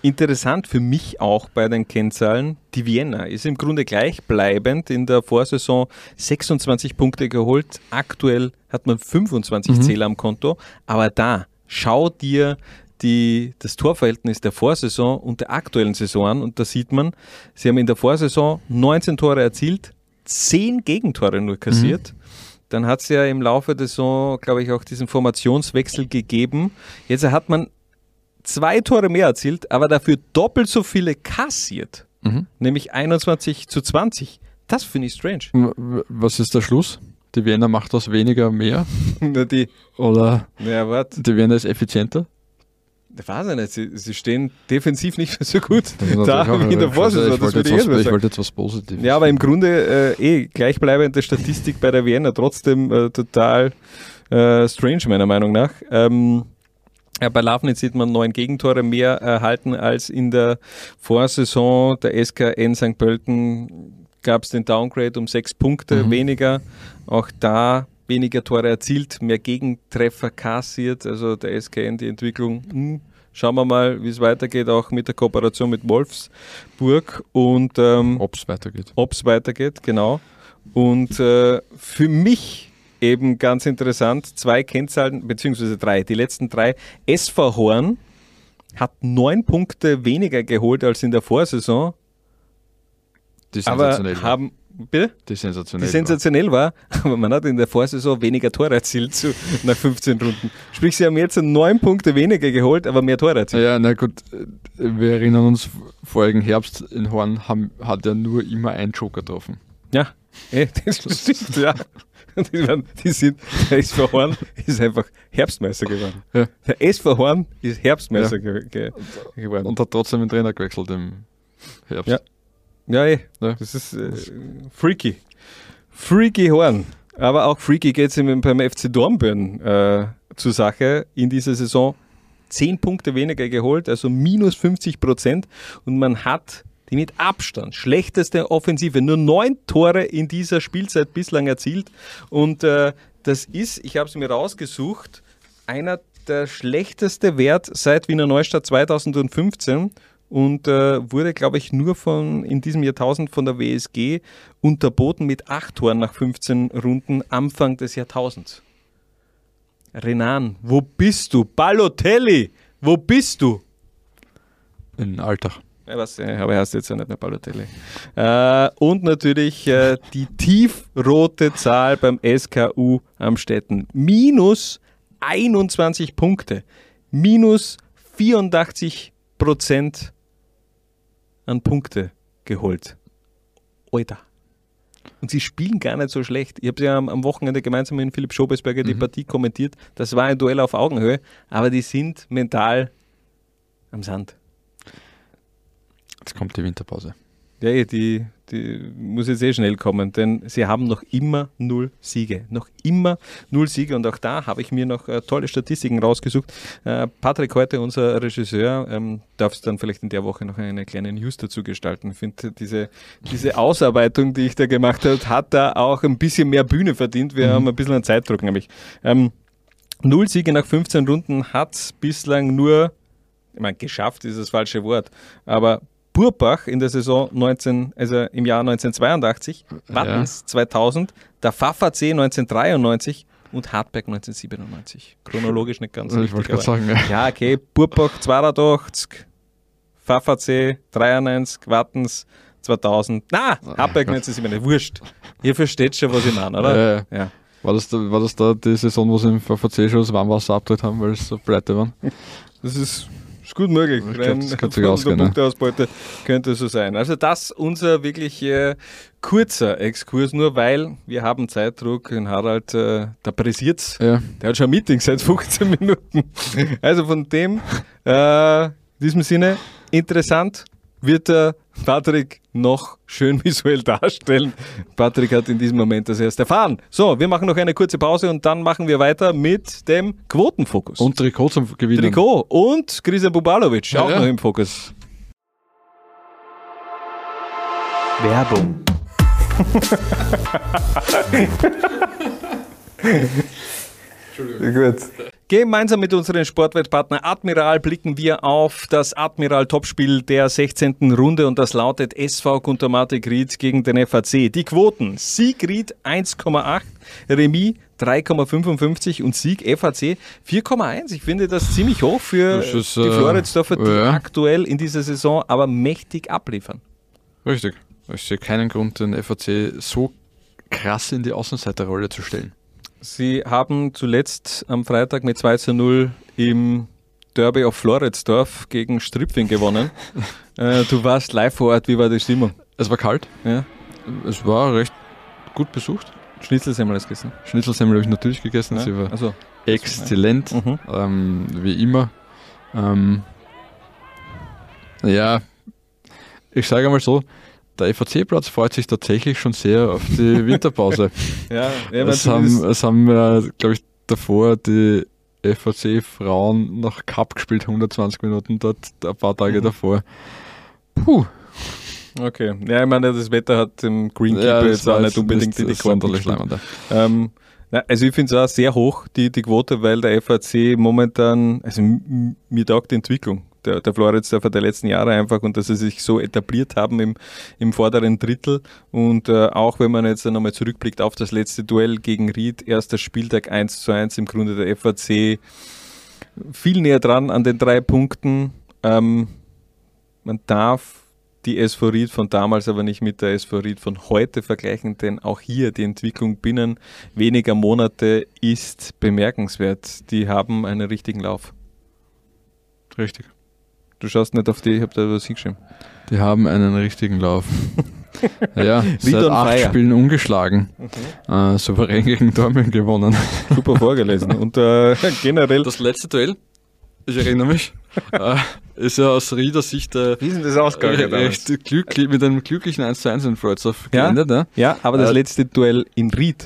Speaker 1: Interessant für mich auch bei den Kennzahlen, die Vienna ist im Grunde gleichbleibend, in der Vorsaison sechsundzwanzig Punkte geholt, aktuell hat man fünfundzwanzig mhm. Zähler am Konto, aber da, schau dir die, das Torverhältnis der Vorsaison und der aktuellen Saison an und da sieht man, sie haben in der Vorsaison neunzehn Tore erzielt, zehn Gegentore nur kassiert. Mhm. Dann hat es ja im Laufe der Saison, glaube ich, auch diesen Formationswechsel gegeben. Jetzt hat man zwei Tore mehr erzielt, aber dafür doppelt so viele kassiert. Mhm. Nämlich einundzwanzig zu zwanzig. Das finde ich strange.
Speaker 5: Was ist der Schluss? Die Vienna macht das weniger mehr?
Speaker 1: Na die.
Speaker 5: Oder
Speaker 1: ja, warte.
Speaker 5: Die Vienna ist effizienter?
Speaker 1: Ich weiß ich nicht, sie, sie stehen defensiv nicht mehr so gut da wie in der Vorsaison.
Speaker 5: Ich, wollte jetzt, was, ich wollte jetzt was Positives.
Speaker 1: Ja, aber im Grunde äh, eh gleichbleibende Statistik bei der Vienna, trotzdem äh, total äh, strange meiner Meinung nach. Ähm, Ja, bei Lafnitz sieht man neun Gegentore mehr erhalten als in der Vorsaison. Der S K N Sankt Pölten gab es den Downgrade um sechs Punkte mhm. weniger. Auch da weniger Tore erzielt, mehr Gegentreffer kassiert. Also der S K N, die Entwicklung, mh, schauen wir mal, wie es weitergeht, auch mit der Kooperation mit Wolfsburg. Und ähm,
Speaker 5: ob es weitergeht.
Speaker 1: Ob es weitergeht, genau. Und äh, für mich eben ganz interessant, zwei Kennzahlen, beziehungsweise drei, die letzten drei. S V Horn hat neun Punkte weniger geholt als in der Vorsaison.
Speaker 5: Die sensationell
Speaker 1: aber haben, bitte?
Speaker 5: Die sensationell,
Speaker 1: die sensationell war. war, aber man hat in der Vorsaison weniger Tore erzielt zu, nach fünfzehn Runden. Sprich, sie haben jetzt neun Punkte weniger geholt, aber mehr Tore erzielt.
Speaker 5: Ja, na gut, wir erinnern uns, vorigen Herbst in Horn haben, hat er nur immer ein Joker getroffen.
Speaker 1: Ja, ey, das stimmt, ja. Die, waren, die sind, der S V Horn ist einfach Herbstmeister geworden. Ja. Der S V Horn ist Herbstmeister ja. ge- ge- geworden.
Speaker 5: Und hat trotzdem den Trainer gewechselt im Herbst.
Speaker 1: Ja, ja, ey. ja. Das ist äh, freaky. Freaky Horn. Aber auch freaky geht es beim F C Dornbirn äh, zur Sache in dieser Saison. Zehn Punkte weniger geholt, also minus fünfzig Prozent. Und man hat die mit Abstand schlechteste Offensive, nur neun Tore in dieser Spielzeit bislang erzielt. Und äh, das ist, ich habe es mir rausgesucht, einer der schlechteste Wert seit Wiener Neustadt zweitausendfünfzehn und äh, wurde, glaube ich, nur von in diesem Jahrtausend von der W S G unterboten mit acht Toren nach fünfzehn Runden Anfang des Jahrtausends. Renan, wo bist du? Balotelli, wo bist du?
Speaker 5: In Alltag.
Speaker 1: Ja, was, aber er heißt jetzt ja nicht mehr Balotelli. Äh, und natürlich äh, die tiefrote Zahl beim S K U Amstetten. Minus einundzwanzig Punkte. Minus vierundachtzig Prozent an Punkte geholt. Alter. Und sie spielen gar nicht so schlecht. Ich habe ja am, am Wochenende gemeinsam mit Philipp Schobesberger mhm. die Partie kommentiert. Das war ein Duell auf Augenhöhe, aber die sind mental am Sand.
Speaker 5: Jetzt kommt die Winterpause.
Speaker 1: Ja, die, die muss jetzt eh schnell kommen, denn sie haben noch immer null Siege. Noch immer null Siege und auch da habe ich mir noch äh, tolle Statistiken rausgesucht. Äh, Patrick heute, unser Regisseur, ähm, darf es dann vielleicht in der Woche noch eine kleine News dazu gestalten. Ich finde, diese, diese Ausarbeitung, die ich da gemacht habe, hat da auch ein bisschen mehr Bühne verdient. Wir mhm. haben ein bisschen einen Zeitdruck nämlich. Ähm, null Siege nach fünfzehn Runden hat es bislang nur, ich meine, geschafft ist das falsche Wort, aber Burbach in der Saison neunzehn, also im Jahr neunzehnhundertzweiundachtzig, Wattens ja. zweitausend, der Pfaffer C neunzehnhundertdreiundneunzig und Hartberg neunzehnhundertsiebenundneunzig. Chronologisch nicht ganz
Speaker 5: ich
Speaker 1: richtig.
Speaker 5: Ich wollte gerade sagen, ja.
Speaker 1: Ja, okay, Burbach zweiundachtzig, Pfaffer C dreiundneunzig, Wattens zweitausend, na, Hartberg neunzehnhundertsiebenundneunzig, wurscht. Ihr versteht schon, was ich meine, oder?
Speaker 5: Ja, ja. ja. War, das da, war das da die Saison, wo sie im V V C schon das Warmwasser abgedreht haben, weil es so pleite waren? Das ist...
Speaker 1: Ist gut möglich.
Speaker 5: Ich glaub, das könnte sich ausgehen,
Speaker 1: der Punkteausbeute könnte so sein. Also das unser wirklich äh, kurzer Exkurs, nur weil wir haben Zeitdruck. Und Harald, äh, da pressiert's. Ja. Der hat schon ein Meeting seit fünfzehn Minuten. Also von dem, äh, in diesem Sinne, interessant wird der Patrick noch schön visuell darstellen. Patrick hat in diesem Moment das erst erfahren. So, wir machen noch eine kurze Pause und dann machen wir weiter mit dem Quotenfokus.
Speaker 5: Und Trikot zum Gewinnen.
Speaker 1: Trikot und Christian Bubalovic, ja, auch ja. noch im Fokus.
Speaker 2: Werbung.
Speaker 1: Entschuldigung. Gut. Gemeinsam mit unserem Sportwettpartner Admiral blicken wir auf das Admiral-Topspiel der sechzehnten Runde und das lautet S V Guntermatic Ried gegen den F A C. Die Quoten: Sieg Ried eins Komma acht, Remis drei Komma fünfundfünfzig und Sieg F A C vier Komma eins. Ich finde das ziemlich hoch für
Speaker 5: ist,
Speaker 1: die
Speaker 5: äh,
Speaker 1: Floridsdorfer, die
Speaker 5: ja.
Speaker 1: aktuell in dieser Saison aber mächtig abliefern.
Speaker 5: Richtig. Ich sehe keinen Grund, den F A C so krass in die Außenseiterrolle zu stellen.
Speaker 1: Sie haben zuletzt am Freitag mit zwei zu null im Derby auf Floridsdorf gegen Stripfing gewonnen. äh, du warst live vor Ort, wie war die Stimmung?
Speaker 5: Es war kalt.
Speaker 1: Ja.
Speaker 5: Es war recht gut besucht.
Speaker 1: Schnitzelsemmel hast du gegessen?
Speaker 5: Schnitzelssemmel habe ich natürlich gegessen.
Speaker 1: Ja?
Speaker 5: Sie war
Speaker 1: Also,
Speaker 5: exzellent,
Speaker 1: mhm.
Speaker 5: ähm, wie immer. Ähm, ja, ich sage einmal so, der F A C-Platz freut sich tatsächlich schon sehr auf die Winterpause.
Speaker 1: ja, ja,
Speaker 5: es, haben, es haben, äh, glaube ich, davor die F A C-Frauen noch Cup gespielt, hundertzwanzig Minuten dort, ein paar Tage
Speaker 1: Mhm.
Speaker 5: davor. Puh.
Speaker 1: Okay, ja, ich meine, das Wetter hat dem Greenkeeper
Speaker 5: Ja,
Speaker 1: jetzt auch nicht unbedingt in die Karten
Speaker 5: sonderlich
Speaker 1: gespielt.
Speaker 5: leimend.
Speaker 1: Ähm, na, also ich finde es auch sehr hoch, die, die Quote, weil der F A C momentan, also m- mir taugt die Entwicklung der, der Floridsdorfer der letzten Jahre einfach und dass sie sich so etabliert haben im, im vorderen Drittel und äh, auch wenn man jetzt nochmal zurückblickt auf das letzte Duell gegen Ried, erster Spieltag eins zu eins, im Grunde der F A C viel näher dran an den drei Punkten. Ähm, man darf die S V Ried von damals aber nicht mit der S V Ried von heute vergleichen, denn auch hier die Entwicklung binnen weniger Monate ist bemerkenswert. Die haben einen richtigen Lauf.
Speaker 5: Richtig.
Speaker 1: Du schaust nicht auf die, ich habe da was hingeschrieben.
Speaker 5: Die haben einen richtigen Lauf. Ja, seit
Speaker 1: on
Speaker 5: acht
Speaker 1: fire.
Speaker 5: Spielen ungeschlagen. Äh, souverän gegen Dortmund gewonnen.
Speaker 1: Super vorgelesen. Und äh, generell...
Speaker 5: Das letzte Duell, ich erinnere mich, äh, ist ja aus Rieder Sicht äh,
Speaker 1: Wie ist denn das ausgegangen
Speaker 5: recht glücklich, mit einem glücklichen eins zu eins in Floridsdorf
Speaker 1: Ja?
Speaker 5: geendet. Ja?
Speaker 1: Ja, aber das
Speaker 5: Äh,
Speaker 1: letzte Duell in Ried.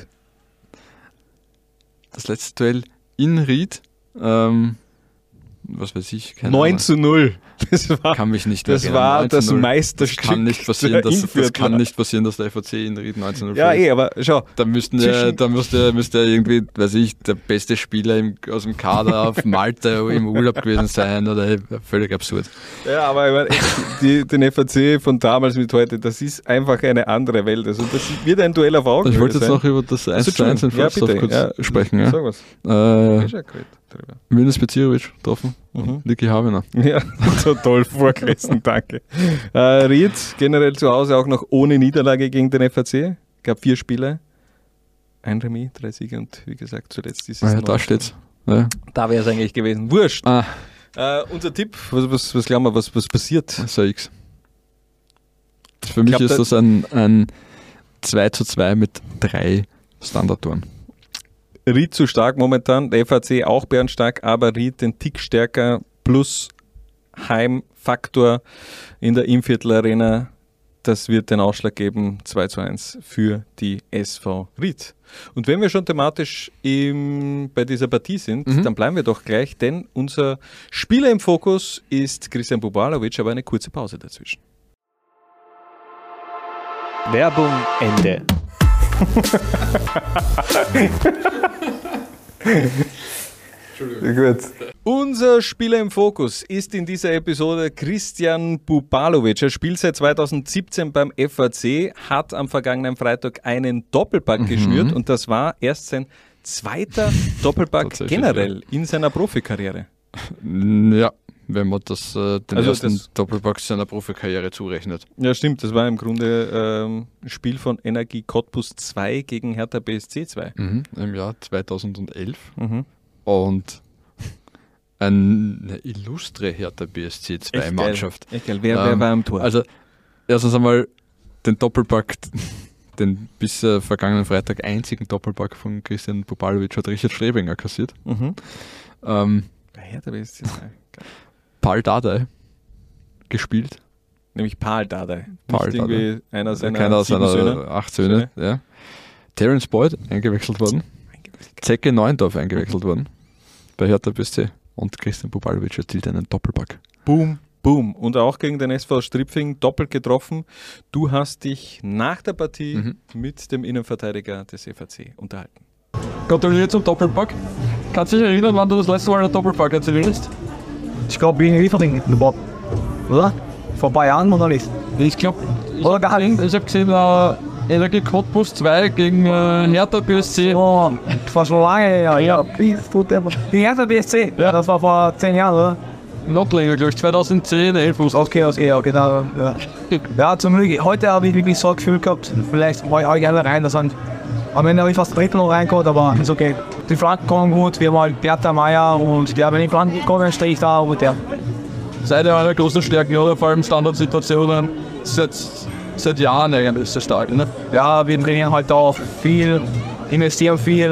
Speaker 5: Das letzte Duell in Ried, ähm, was weiß ich, keine
Speaker 1: neun
Speaker 5: Ahnung.
Speaker 1: zu null. Das war,
Speaker 5: Kann mich nicht mehr
Speaker 1: das
Speaker 5: erinnern.
Speaker 1: war
Speaker 5: neun zu
Speaker 1: das
Speaker 5: null.
Speaker 1: Meisterstück
Speaker 5: Das kann nicht passieren,
Speaker 1: der
Speaker 5: dass, das
Speaker 1: Inviertler.
Speaker 5: kann nicht passieren, dass der F A C in Ried neun zu null
Speaker 1: Ja,
Speaker 5: verliert.
Speaker 1: eh, aber schau.
Speaker 5: Da müssten ja,
Speaker 1: Zwischen-
Speaker 5: da müsste, müsste ja irgendwie, weiß ich, der beste Spieler im, aus dem Kader auf Malta im Urlaub gewesen sein oder völlig absurd.
Speaker 1: Ja, aber ich meine, die, den F A C von damals mit heute, das ist einfach eine andere Welt. Also das wird ein Duell auf Augenhöhe
Speaker 5: Ich wollte jetzt
Speaker 1: sein.
Speaker 5: noch über das eins zu eins in
Speaker 1: ja,
Speaker 5: Floridsdorf
Speaker 1: bitte.
Speaker 5: kurz
Speaker 1: Ja,
Speaker 5: sprechen. Ja.
Speaker 1: Sag was.
Speaker 5: Äh,
Speaker 1: Ist ja gut drüber.
Speaker 5: Minas Becirovic getroffen
Speaker 1: Mhm.
Speaker 5: und Niki Havener.
Speaker 1: Ja, so toll vorgelesen, danke. Äh, Ried generell zu Hause auch noch ohne Niederlage gegen den F A C. Gab vier Spiele, ein Remis, drei Siege und wie gesagt zuletzt dieses
Speaker 5: Ah, ja, da steht's. Ja.
Speaker 1: Da wäre es eigentlich gewesen. Wurscht.
Speaker 5: Ah,
Speaker 1: Äh, unser Tipp, was, was, was glauben wir, was, was passiert?
Speaker 5: so X. Für mich
Speaker 1: glaub,
Speaker 5: ist
Speaker 1: da-
Speaker 5: das ein, ein zwei zu zwei mit drei Standardtoren.
Speaker 1: Ried zu stark momentan, der F A C auch bärenstark, aber Ried den Tick stärker plus Heimfaktor in der Innviertel Arena. Das wird den Ausschlag geben, zwei zu eins für die S V Ried. Und wenn wir schon thematisch im, bei dieser Partie sind,
Speaker 5: Mhm.
Speaker 1: dann bleiben wir doch gleich, denn unser Spieler im Fokus ist Christian Bubalovic, aber eine kurze Pause dazwischen.
Speaker 2: Werbung Ende.
Speaker 1: Gut. Unser Spieler im Fokus ist in dieser Episode Christian Bubalovic. Er spielt seit zweitausendsiebzehn beim F A C, hat am vergangenen Freitag einen Doppelpack
Speaker 5: Mhm.
Speaker 1: geschnürt und das war erst sein zweiter Doppelpack
Speaker 5: Tatsächlich,
Speaker 1: generell in seiner Profikarriere.
Speaker 5: Ja, wenn man das, äh, den
Speaker 1: Also
Speaker 5: ersten
Speaker 1: das-
Speaker 5: Doppelpack seiner Profikarriere zurechnet.
Speaker 1: Ja, stimmt. Das war im Grunde ähm, ein Spiel von Energie Cottbus zwei gegen Hertha B S C zwei.
Speaker 5: Mhm, im Jahr zweitausendelf.
Speaker 1: Mhm.
Speaker 5: Und eine illustre Hertha B S C
Speaker 1: Echt
Speaker 5: zwei Mannschaft.
Speaker 1: geil. Echt geil. Wer, wer
Speaker 5: Ähm,
Speaker 1: war am Tor?
Speaker 5: Also, erstens einmal den Doppelpack, den bis äh, vergangenen Freitag einzigen Doppelpack von Christian Bubalovic hat Richard Strebinger kassiert.
Speaker 1: mhm.
Speaker 5: Ähm,
Speaker 1: Bei Hertha B S C zwei. Geil.
Speaker 5: Paul Dardai gespielt.
Speaker 1: Nämlich Paul Dardai.
Speaker 5: Paul
Speaker 1: Nicht irgendwie einer seiner
Speaker 5: Keiner
Speaker 1: sieben
Speaker 5: seiner
Speaker 1: Söhne.
Speaker 5: acht Söhne. Ja. Terence Boyd eingewechselt worden. Zecke Neuendorf eingewechselt worden. Bei Hertha B S C. Und Christian Bubalovic erzielt einen Doppelpack.
Speaker 1: Boom, boom. Und auch gegen den S V Stripfing doppelt getroffen. Du hast dich nach der Partie
Speaker 5: Mhm.
Speaker 1: mit dem Innenverteidiger des F A C unterhalten.
Speaker 8: Gratuliere zum Doppelpack.
Speaker 5: kannst du dich erinnern, wann du das letzte Mal einen Doppelpack erzählt hast?
Speaker 2: Ich glaube, wie ein Liefering gebaut. Oder? Vor ein paar Jahren oder nicht?
Speaker 5: Ich glaube,
Speaker 2: Oder gar nicht.
Speaker 5: ich habe gesehen, äh, Energie Cottbus zwei gegen äh, Hertha B S C.
Speaker 2: Oh, das war schon lange her. Ja, die Hertha B S C. Ja, das war vor zehn Jahren, oder?
Speaker 5: Noch länger, glaube ich, zweitauszehn, elf.
Speaker 2: Okay, okay, okay. Da, ja. ja, zum Glück. Heute habe ich wirklich so ein Gefühl gehabt, vielleicht war ich auch gerne rein. Das sind, am Ende habe ich fast Drittel noch reingeholt, aber ist okay. Die Flanken kommen gut. Wir haben halt Bertha Meier und ja, wenn die Flanken kommen, stehe ich da und der.
Speaker 5: Seid ihr einer großen Stärken, oder? Vor allem Standardsituationen. Seit, seit Jahren eigentlich ist der stark, ne?
Speaker 2: Ja, wir trainieren halt auch viel, investieren viel, äh,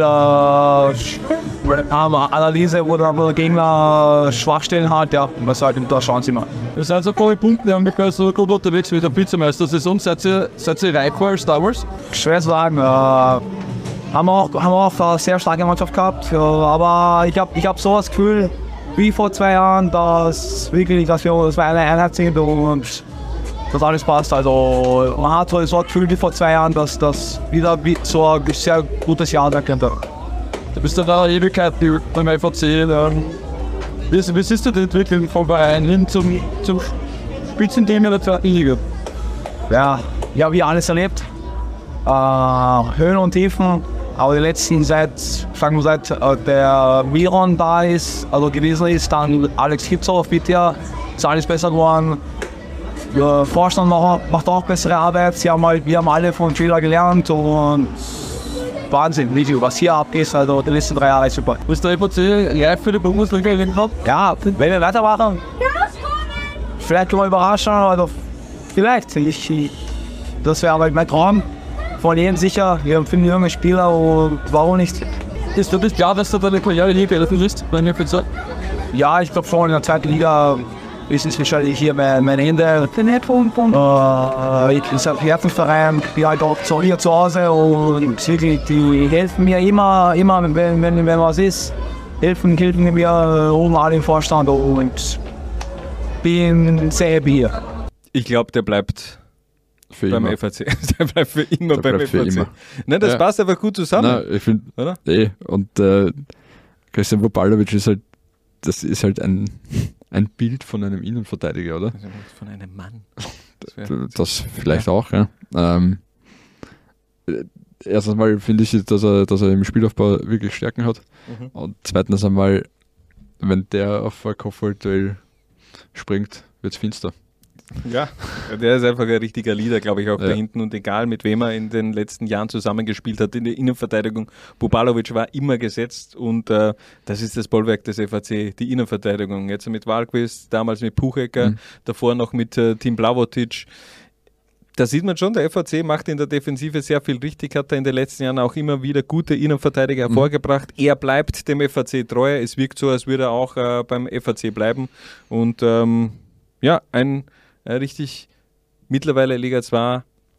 Speaker 2: haben Analyse, wo der Gegner Schwachstellen hat, ja, was halt da schauen sie mal.
Speaker 5: Das sind so coole Punkte, ungefähr so gut unterwegs wie der Vizemeister-Saison. Seid ihr, seid ihr reif für Star Wars?
Speaker 2: Schwer zu sagen, äh, haben wir auch, haben wir auch eine sehr starke Mannschaft gehabt, ja, aber ich habe ich hab so das Gefühl, wie vor zwei Jahren, dass wirklich, dass wir, dass wir eine Einheit sind und dass alles passt. Also man hat so ein Gefühl wie vor zwei Jahren, dass das wieder so ein sehr gutes Jahr sein könnte.
Speaker 5: Du bist ja da eine Ewigkeit beim F A C. Ähm, wie, wie siehst du die Entwicklung vom Verein hin zum, zum Spitzenteam in der zweiten Liga?
Speaker 2: Ja, ich habe hier alles erlebt. Äh, Höhen und Tiefen. Aber die letzten, seit, sagen wir, seit äh, der Miron da ist, also gewesen ist, dann Alex Kipzow bitte, ist alles besser geworden. Der Vorstand macht, macht auch bessere Arbeit. Sie haben halt, wir haben alle von Schiller gelernt und Wahnsinn, Video, was hier abgeht, also die letzten drei Jahre ist super.
Speaker 5: Ist der F A C reif für die Bundesliga gehabt?
Speaker 2: Ja, wenn wir weitermachen, vielleicht können wir überraschen, also vielleicht. Ich, ich, das wäre halt mein Traum. Von jedem sicher, wir haben viele junge Spieler und warum nicht?
Speaker 5: Ist das klar, dass du deine Karriere hier beenden wirst, wenn ihr für
Speaker 2: Ja, ich glaube schon, in der zweiten Liga ist es wahrscheinlich hier mein, mein Ende. Äh, ich bin ein Herzensverein, ich bin halt auch so hier zu Hause und wirklich, die helfen mir immer, immer wenn, wenn, wenn was ist, helfen, helfen mir oben alle im Vorstand und bin sehr happy hier.
Speaker 1: Ich glaube, der bleibt
Speaker 5: für
Speaker 1: beim
Speaker 5: immer.
Speaker 1: F A C. Der bleibt für immer
Speaker 5: Der
Speaker 1: beim
Speaker 5: bleibt
Speaker 1: F A C.
Speaker 5: für immer.
Speaker 1: Nein, das
Speaker 5: Ja.
Speaker 1: passt einfach gut zusammen.
Speaker 5: Nein, ich finde,
Speaker 1: oder?
Speaker 5: eh, und äh, Christian Bobalovic ist halt, das ist halt ein, ein Bild von einem Innenverteidiger, oder?
Speaker 1: Also von einem Mann. Das, wär,
Speaker 5: Das vielleicht auch, ja. Ähm, erstens mal finde ich, dass er, dass er im Spielaufbau wirklich Stärken hat.
Speaker 1: Mhm.
Speaker 5: Und zweitens einmal, wenn der auf ein Kopfballduell springt, wird es finster.
Speaker 1: Ja, der ist einfach ein richtiger Leader, glaube ich, auch
Speaker 5: Ja.
Speaker 1: da hinten. Und egal, mit wem er in den letzten Jahren zusammengespielt hat, in der Innenverteidigung, Bobalovic war immer gesetzt und äh, das ist das Bollwerk des F A C, die Innenverteidigung. Jetzt mit Wahlquist, damals mit Puchecker,
Speaker 5: Mhm.
Speaker 1: davor noch mit äh, Tim Blavotic. Da sieht man schon, der F A C macht in der Defensive sehr viel richtig, hat er in den letzten Jahren auch immer wieder gute Innenverteidiger
Speaker 5: Mhm.
Speaker 1: hervorgebracht. Er bleibt dem F A C treu. Es wirkt so, als würde er auch äh, beim F A C bleiben. Und ähm, ja, ein äh, richtig mittlerweile Liga zwei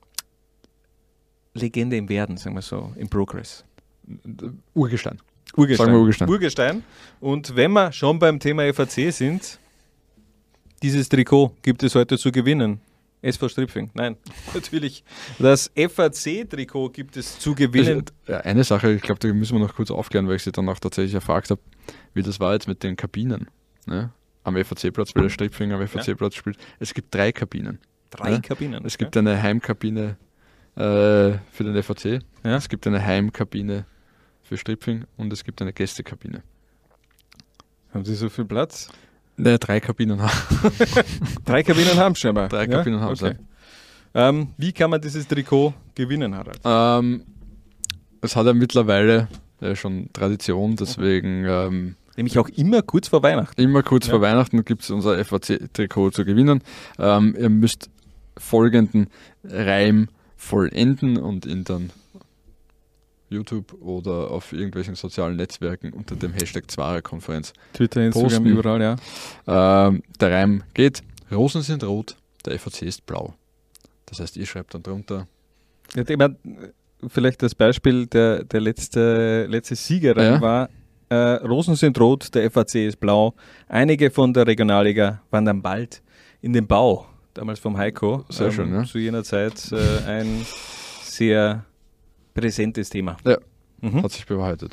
Speaker 1: Legende im Werden, sagen wir so, im Progress.
Speaker 5: Urgestein.
Speaker 1: Urgestein.
Speaker 5: Sagen wir Urgestein.
Speaker 1: Urgestein. Und wenn wir schon beim Thema F A C sind, dieses Trikot gibt es heute zu gewinnen. S V Stripfing. Nein, natürlich. Das F A C-Trikot gibt es zu gewinnen.
Speaker 5: Ja, eine Sache, ich glaube, da müssen wir noch kurz aufklären, weil ich sie dann auch tatsächlich erfragt habe, wie das war jetzt mit den Kabinen. Ne? Am F A C-Platz, weil der Stripfing am F A C-Platz spielt. Es gibt drei Kabinen.
Speaker 1: Drei
Speaker 5: Ja.
Speaker 1: Kabinen.
Speaker 5: Es gibt eine Heimkabine äh, für den F A C,
Speaker 1: Ja.
Speaker 5: es gibt eine Heimkabine für Stripfing und es gibt eine Gästekabine.
Speaker 1: Haben Sie so viel Platz?
Speaker 5: Ne, drei Kabinen haben.
Speaker 1: Drei Kabinen haben scheinbar.
Speaker 5: Drei Kabinen haben sie.
Speaker 1: Ähm, wie kann man dieses Trikot gewinnen, Harald?
Speaker 5: Ähm, es hat ja mittlerweile äh, schon Tradition, deswegen ähm,
Speaker 1: Nämlich auch immer kurz vor Weihnachten.
Speaker 5: immer kurz
Speaker 1: Ja.
Speaker 5: vor Weihnachten gibt es unser F A C-Trikot zu gewinnen. Ähm, ihr müsst folgenden Reim vollenden und ihn dann YouTube oder auf irgendwelchen sozialen Netzwerken unter dem Hashtag Zwarer-Konferenz.
Speaker 1: Twitter, Instagram,
Speaker 5: Posten.
Speaker 1: überall, ja.
Speaker 5: Ähm, der Reim geht: Rosen sind rot, der F A C ist blau. Das heißt, ihr schreibt dann drunter.
Speaker 1: Ja, ich mein, vielleicht das Beispiel, der, der letzte, letzte Sieger
Speaker 5: Ja.
Speaker 1: war, äh, Rosen sind rot, der F A C ist blau. Einige von der Regionalliga waren dann bald in den Bau, damals vom Heiko.
Speaker 5: Sehr schön, ja.
Speaker 1: Zu jener Zeit äh, ein sehr präsentes Thema.
Speaker 5: Ja.
Speaker 1: Mhm.
Speaker 5: Hat sich bewahrheitet.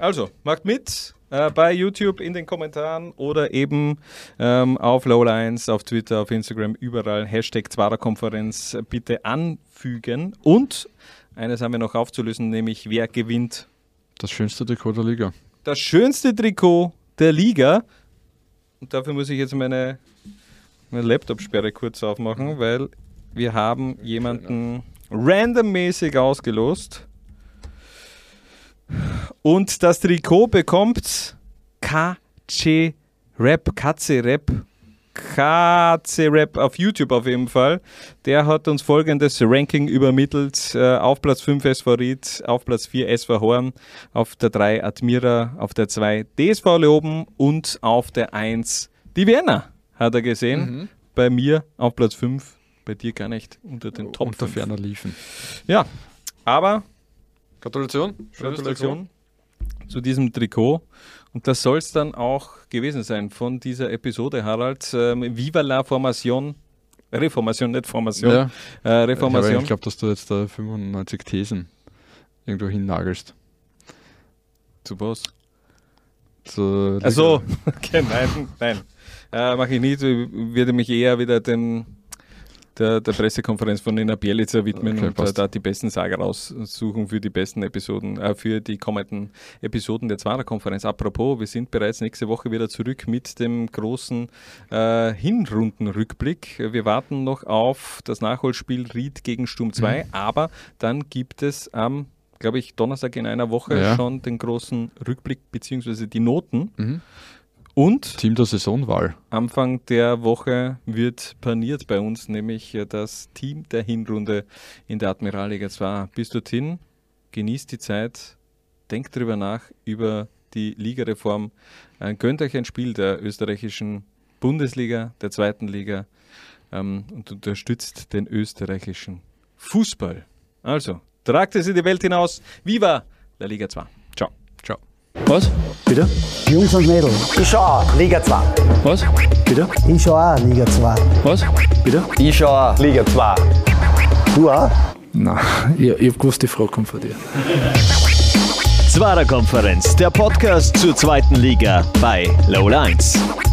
Speaker 1: Also, macht mit äh, bei YouTube in den Kommentaren oder eben ähm, auf Lowlines, auf Twitter, auf Instagram, überall. Hashtag Zwarer-Konferenz bitte anfügen. Und eines haben wir noch aufzulösen, nämlich wer gewinnt
Speaker 5: Das schönste Trikot der Liga.
Speaker 1: das schönste Trikot der Liga. Und dafür muss ich jetzt meine, meine Laptop-Sperre kurz aufmachen, weil wir haben jemanden randommäßig ausgelost. Und das Trikot bekommt K C Rap, K C Rap, K C Rap auf YouTube auf jeden Fall. Der hat uns folgendes Ranking übermittelt. Äh, auf Platz fünf S V Ried, auf Platz vier S V Horn, auf der drei Admira, auf der zwei D S V Leoben und auf der eins die Vienna, hat er gesehen.
Speaker 5: Mhm.
Speaker 1: Bei mir auf Platz fünf, bei dir gar nicht unter den Top
Speaker 5: Unter
Speaker 1: fünf.
Speaker 5: ferner liefen.
Speaker 1: Ja, aber
Speaker 5: Gratulation.
Speaker 1: Gratulation zu diesem Trikot. Und das soll es dann auch gewesen sein von dieser Episode, Harald. Ähm, Viva la Formation. Reformation, nicht Formation.
Speaker 5: Ja.
Speaker 1: Äh, Reformation.
Speaker 5: Ich glaube, dass du jetzt da fünfundneunzig Thesen irgendwo hinnagelst.
Speaker 1: Zu was?
Speaker 5: Zur Liga.
Speaker 1: Also, okay, nein, nein. Äh, mache ich nicht. Ich würde mich eher wieder dem, der, der Pressekonferenz von Nina Bielica widmen
Speaker 5: Okay,
Speaker 1: und äh,
Speaker 5: passt.
Speaker 1: da die besten Sager raussuchen für die besten Episoden, äh, für die kommenden Episoden der Zwarer-Konferenz. Apropos, wir sind bereits nächste Woche wieder zurück mit dem großen äh, Hinrundenrückblick. Wir warten noch auf das Nachholspiel Ried gegen Sturm zwei, mhm. aber dann gibt es am, glaube ich, Donnerstag in einer Woche
Speaker 5: Ja.
Speaker 1: schon den großen Rückblick bzw. die Noten.
Speaker 5: Mhm.
Speaker 1: Und
Speaker 5: Team der Saisonwahl.
Speaker 1: Anfang der Woche wird paniert bei uns, nämlich äh, das Team der Hinrunde in der Admiralliga zwei. Bis dorthin, genießt die Zeit, denkt drüber nach, über die Ligareform. Äh, gönnt euch ein Spiel der österreichischen Bundesliga, der zweiten Liga ähm, und unterstützt den österreichischen Fußball. Also, tragt es in die Welt hinaus. Viva la Liga zwei. Ciao.
Speaker 5: Ciao.
Speaker 3: Was? Bitte?
Speaker 8: Jungs und Mädels, ich schau auch Liga zwei.
Speaker 3: Was? Bitte?
Speaker 8: Ich schau auch Liga zwei.
Speaker 3: Was? Bitte?
Speaker 8: Ich schau auch Liga zwei. Du auch?
Speaker 9: Nein, ich, ich hab gewusst, die Frage kommt von dir.
Speaker 10: Zwarer-Konferenz, der Podcast zur zweiten Liga bei Lowlines.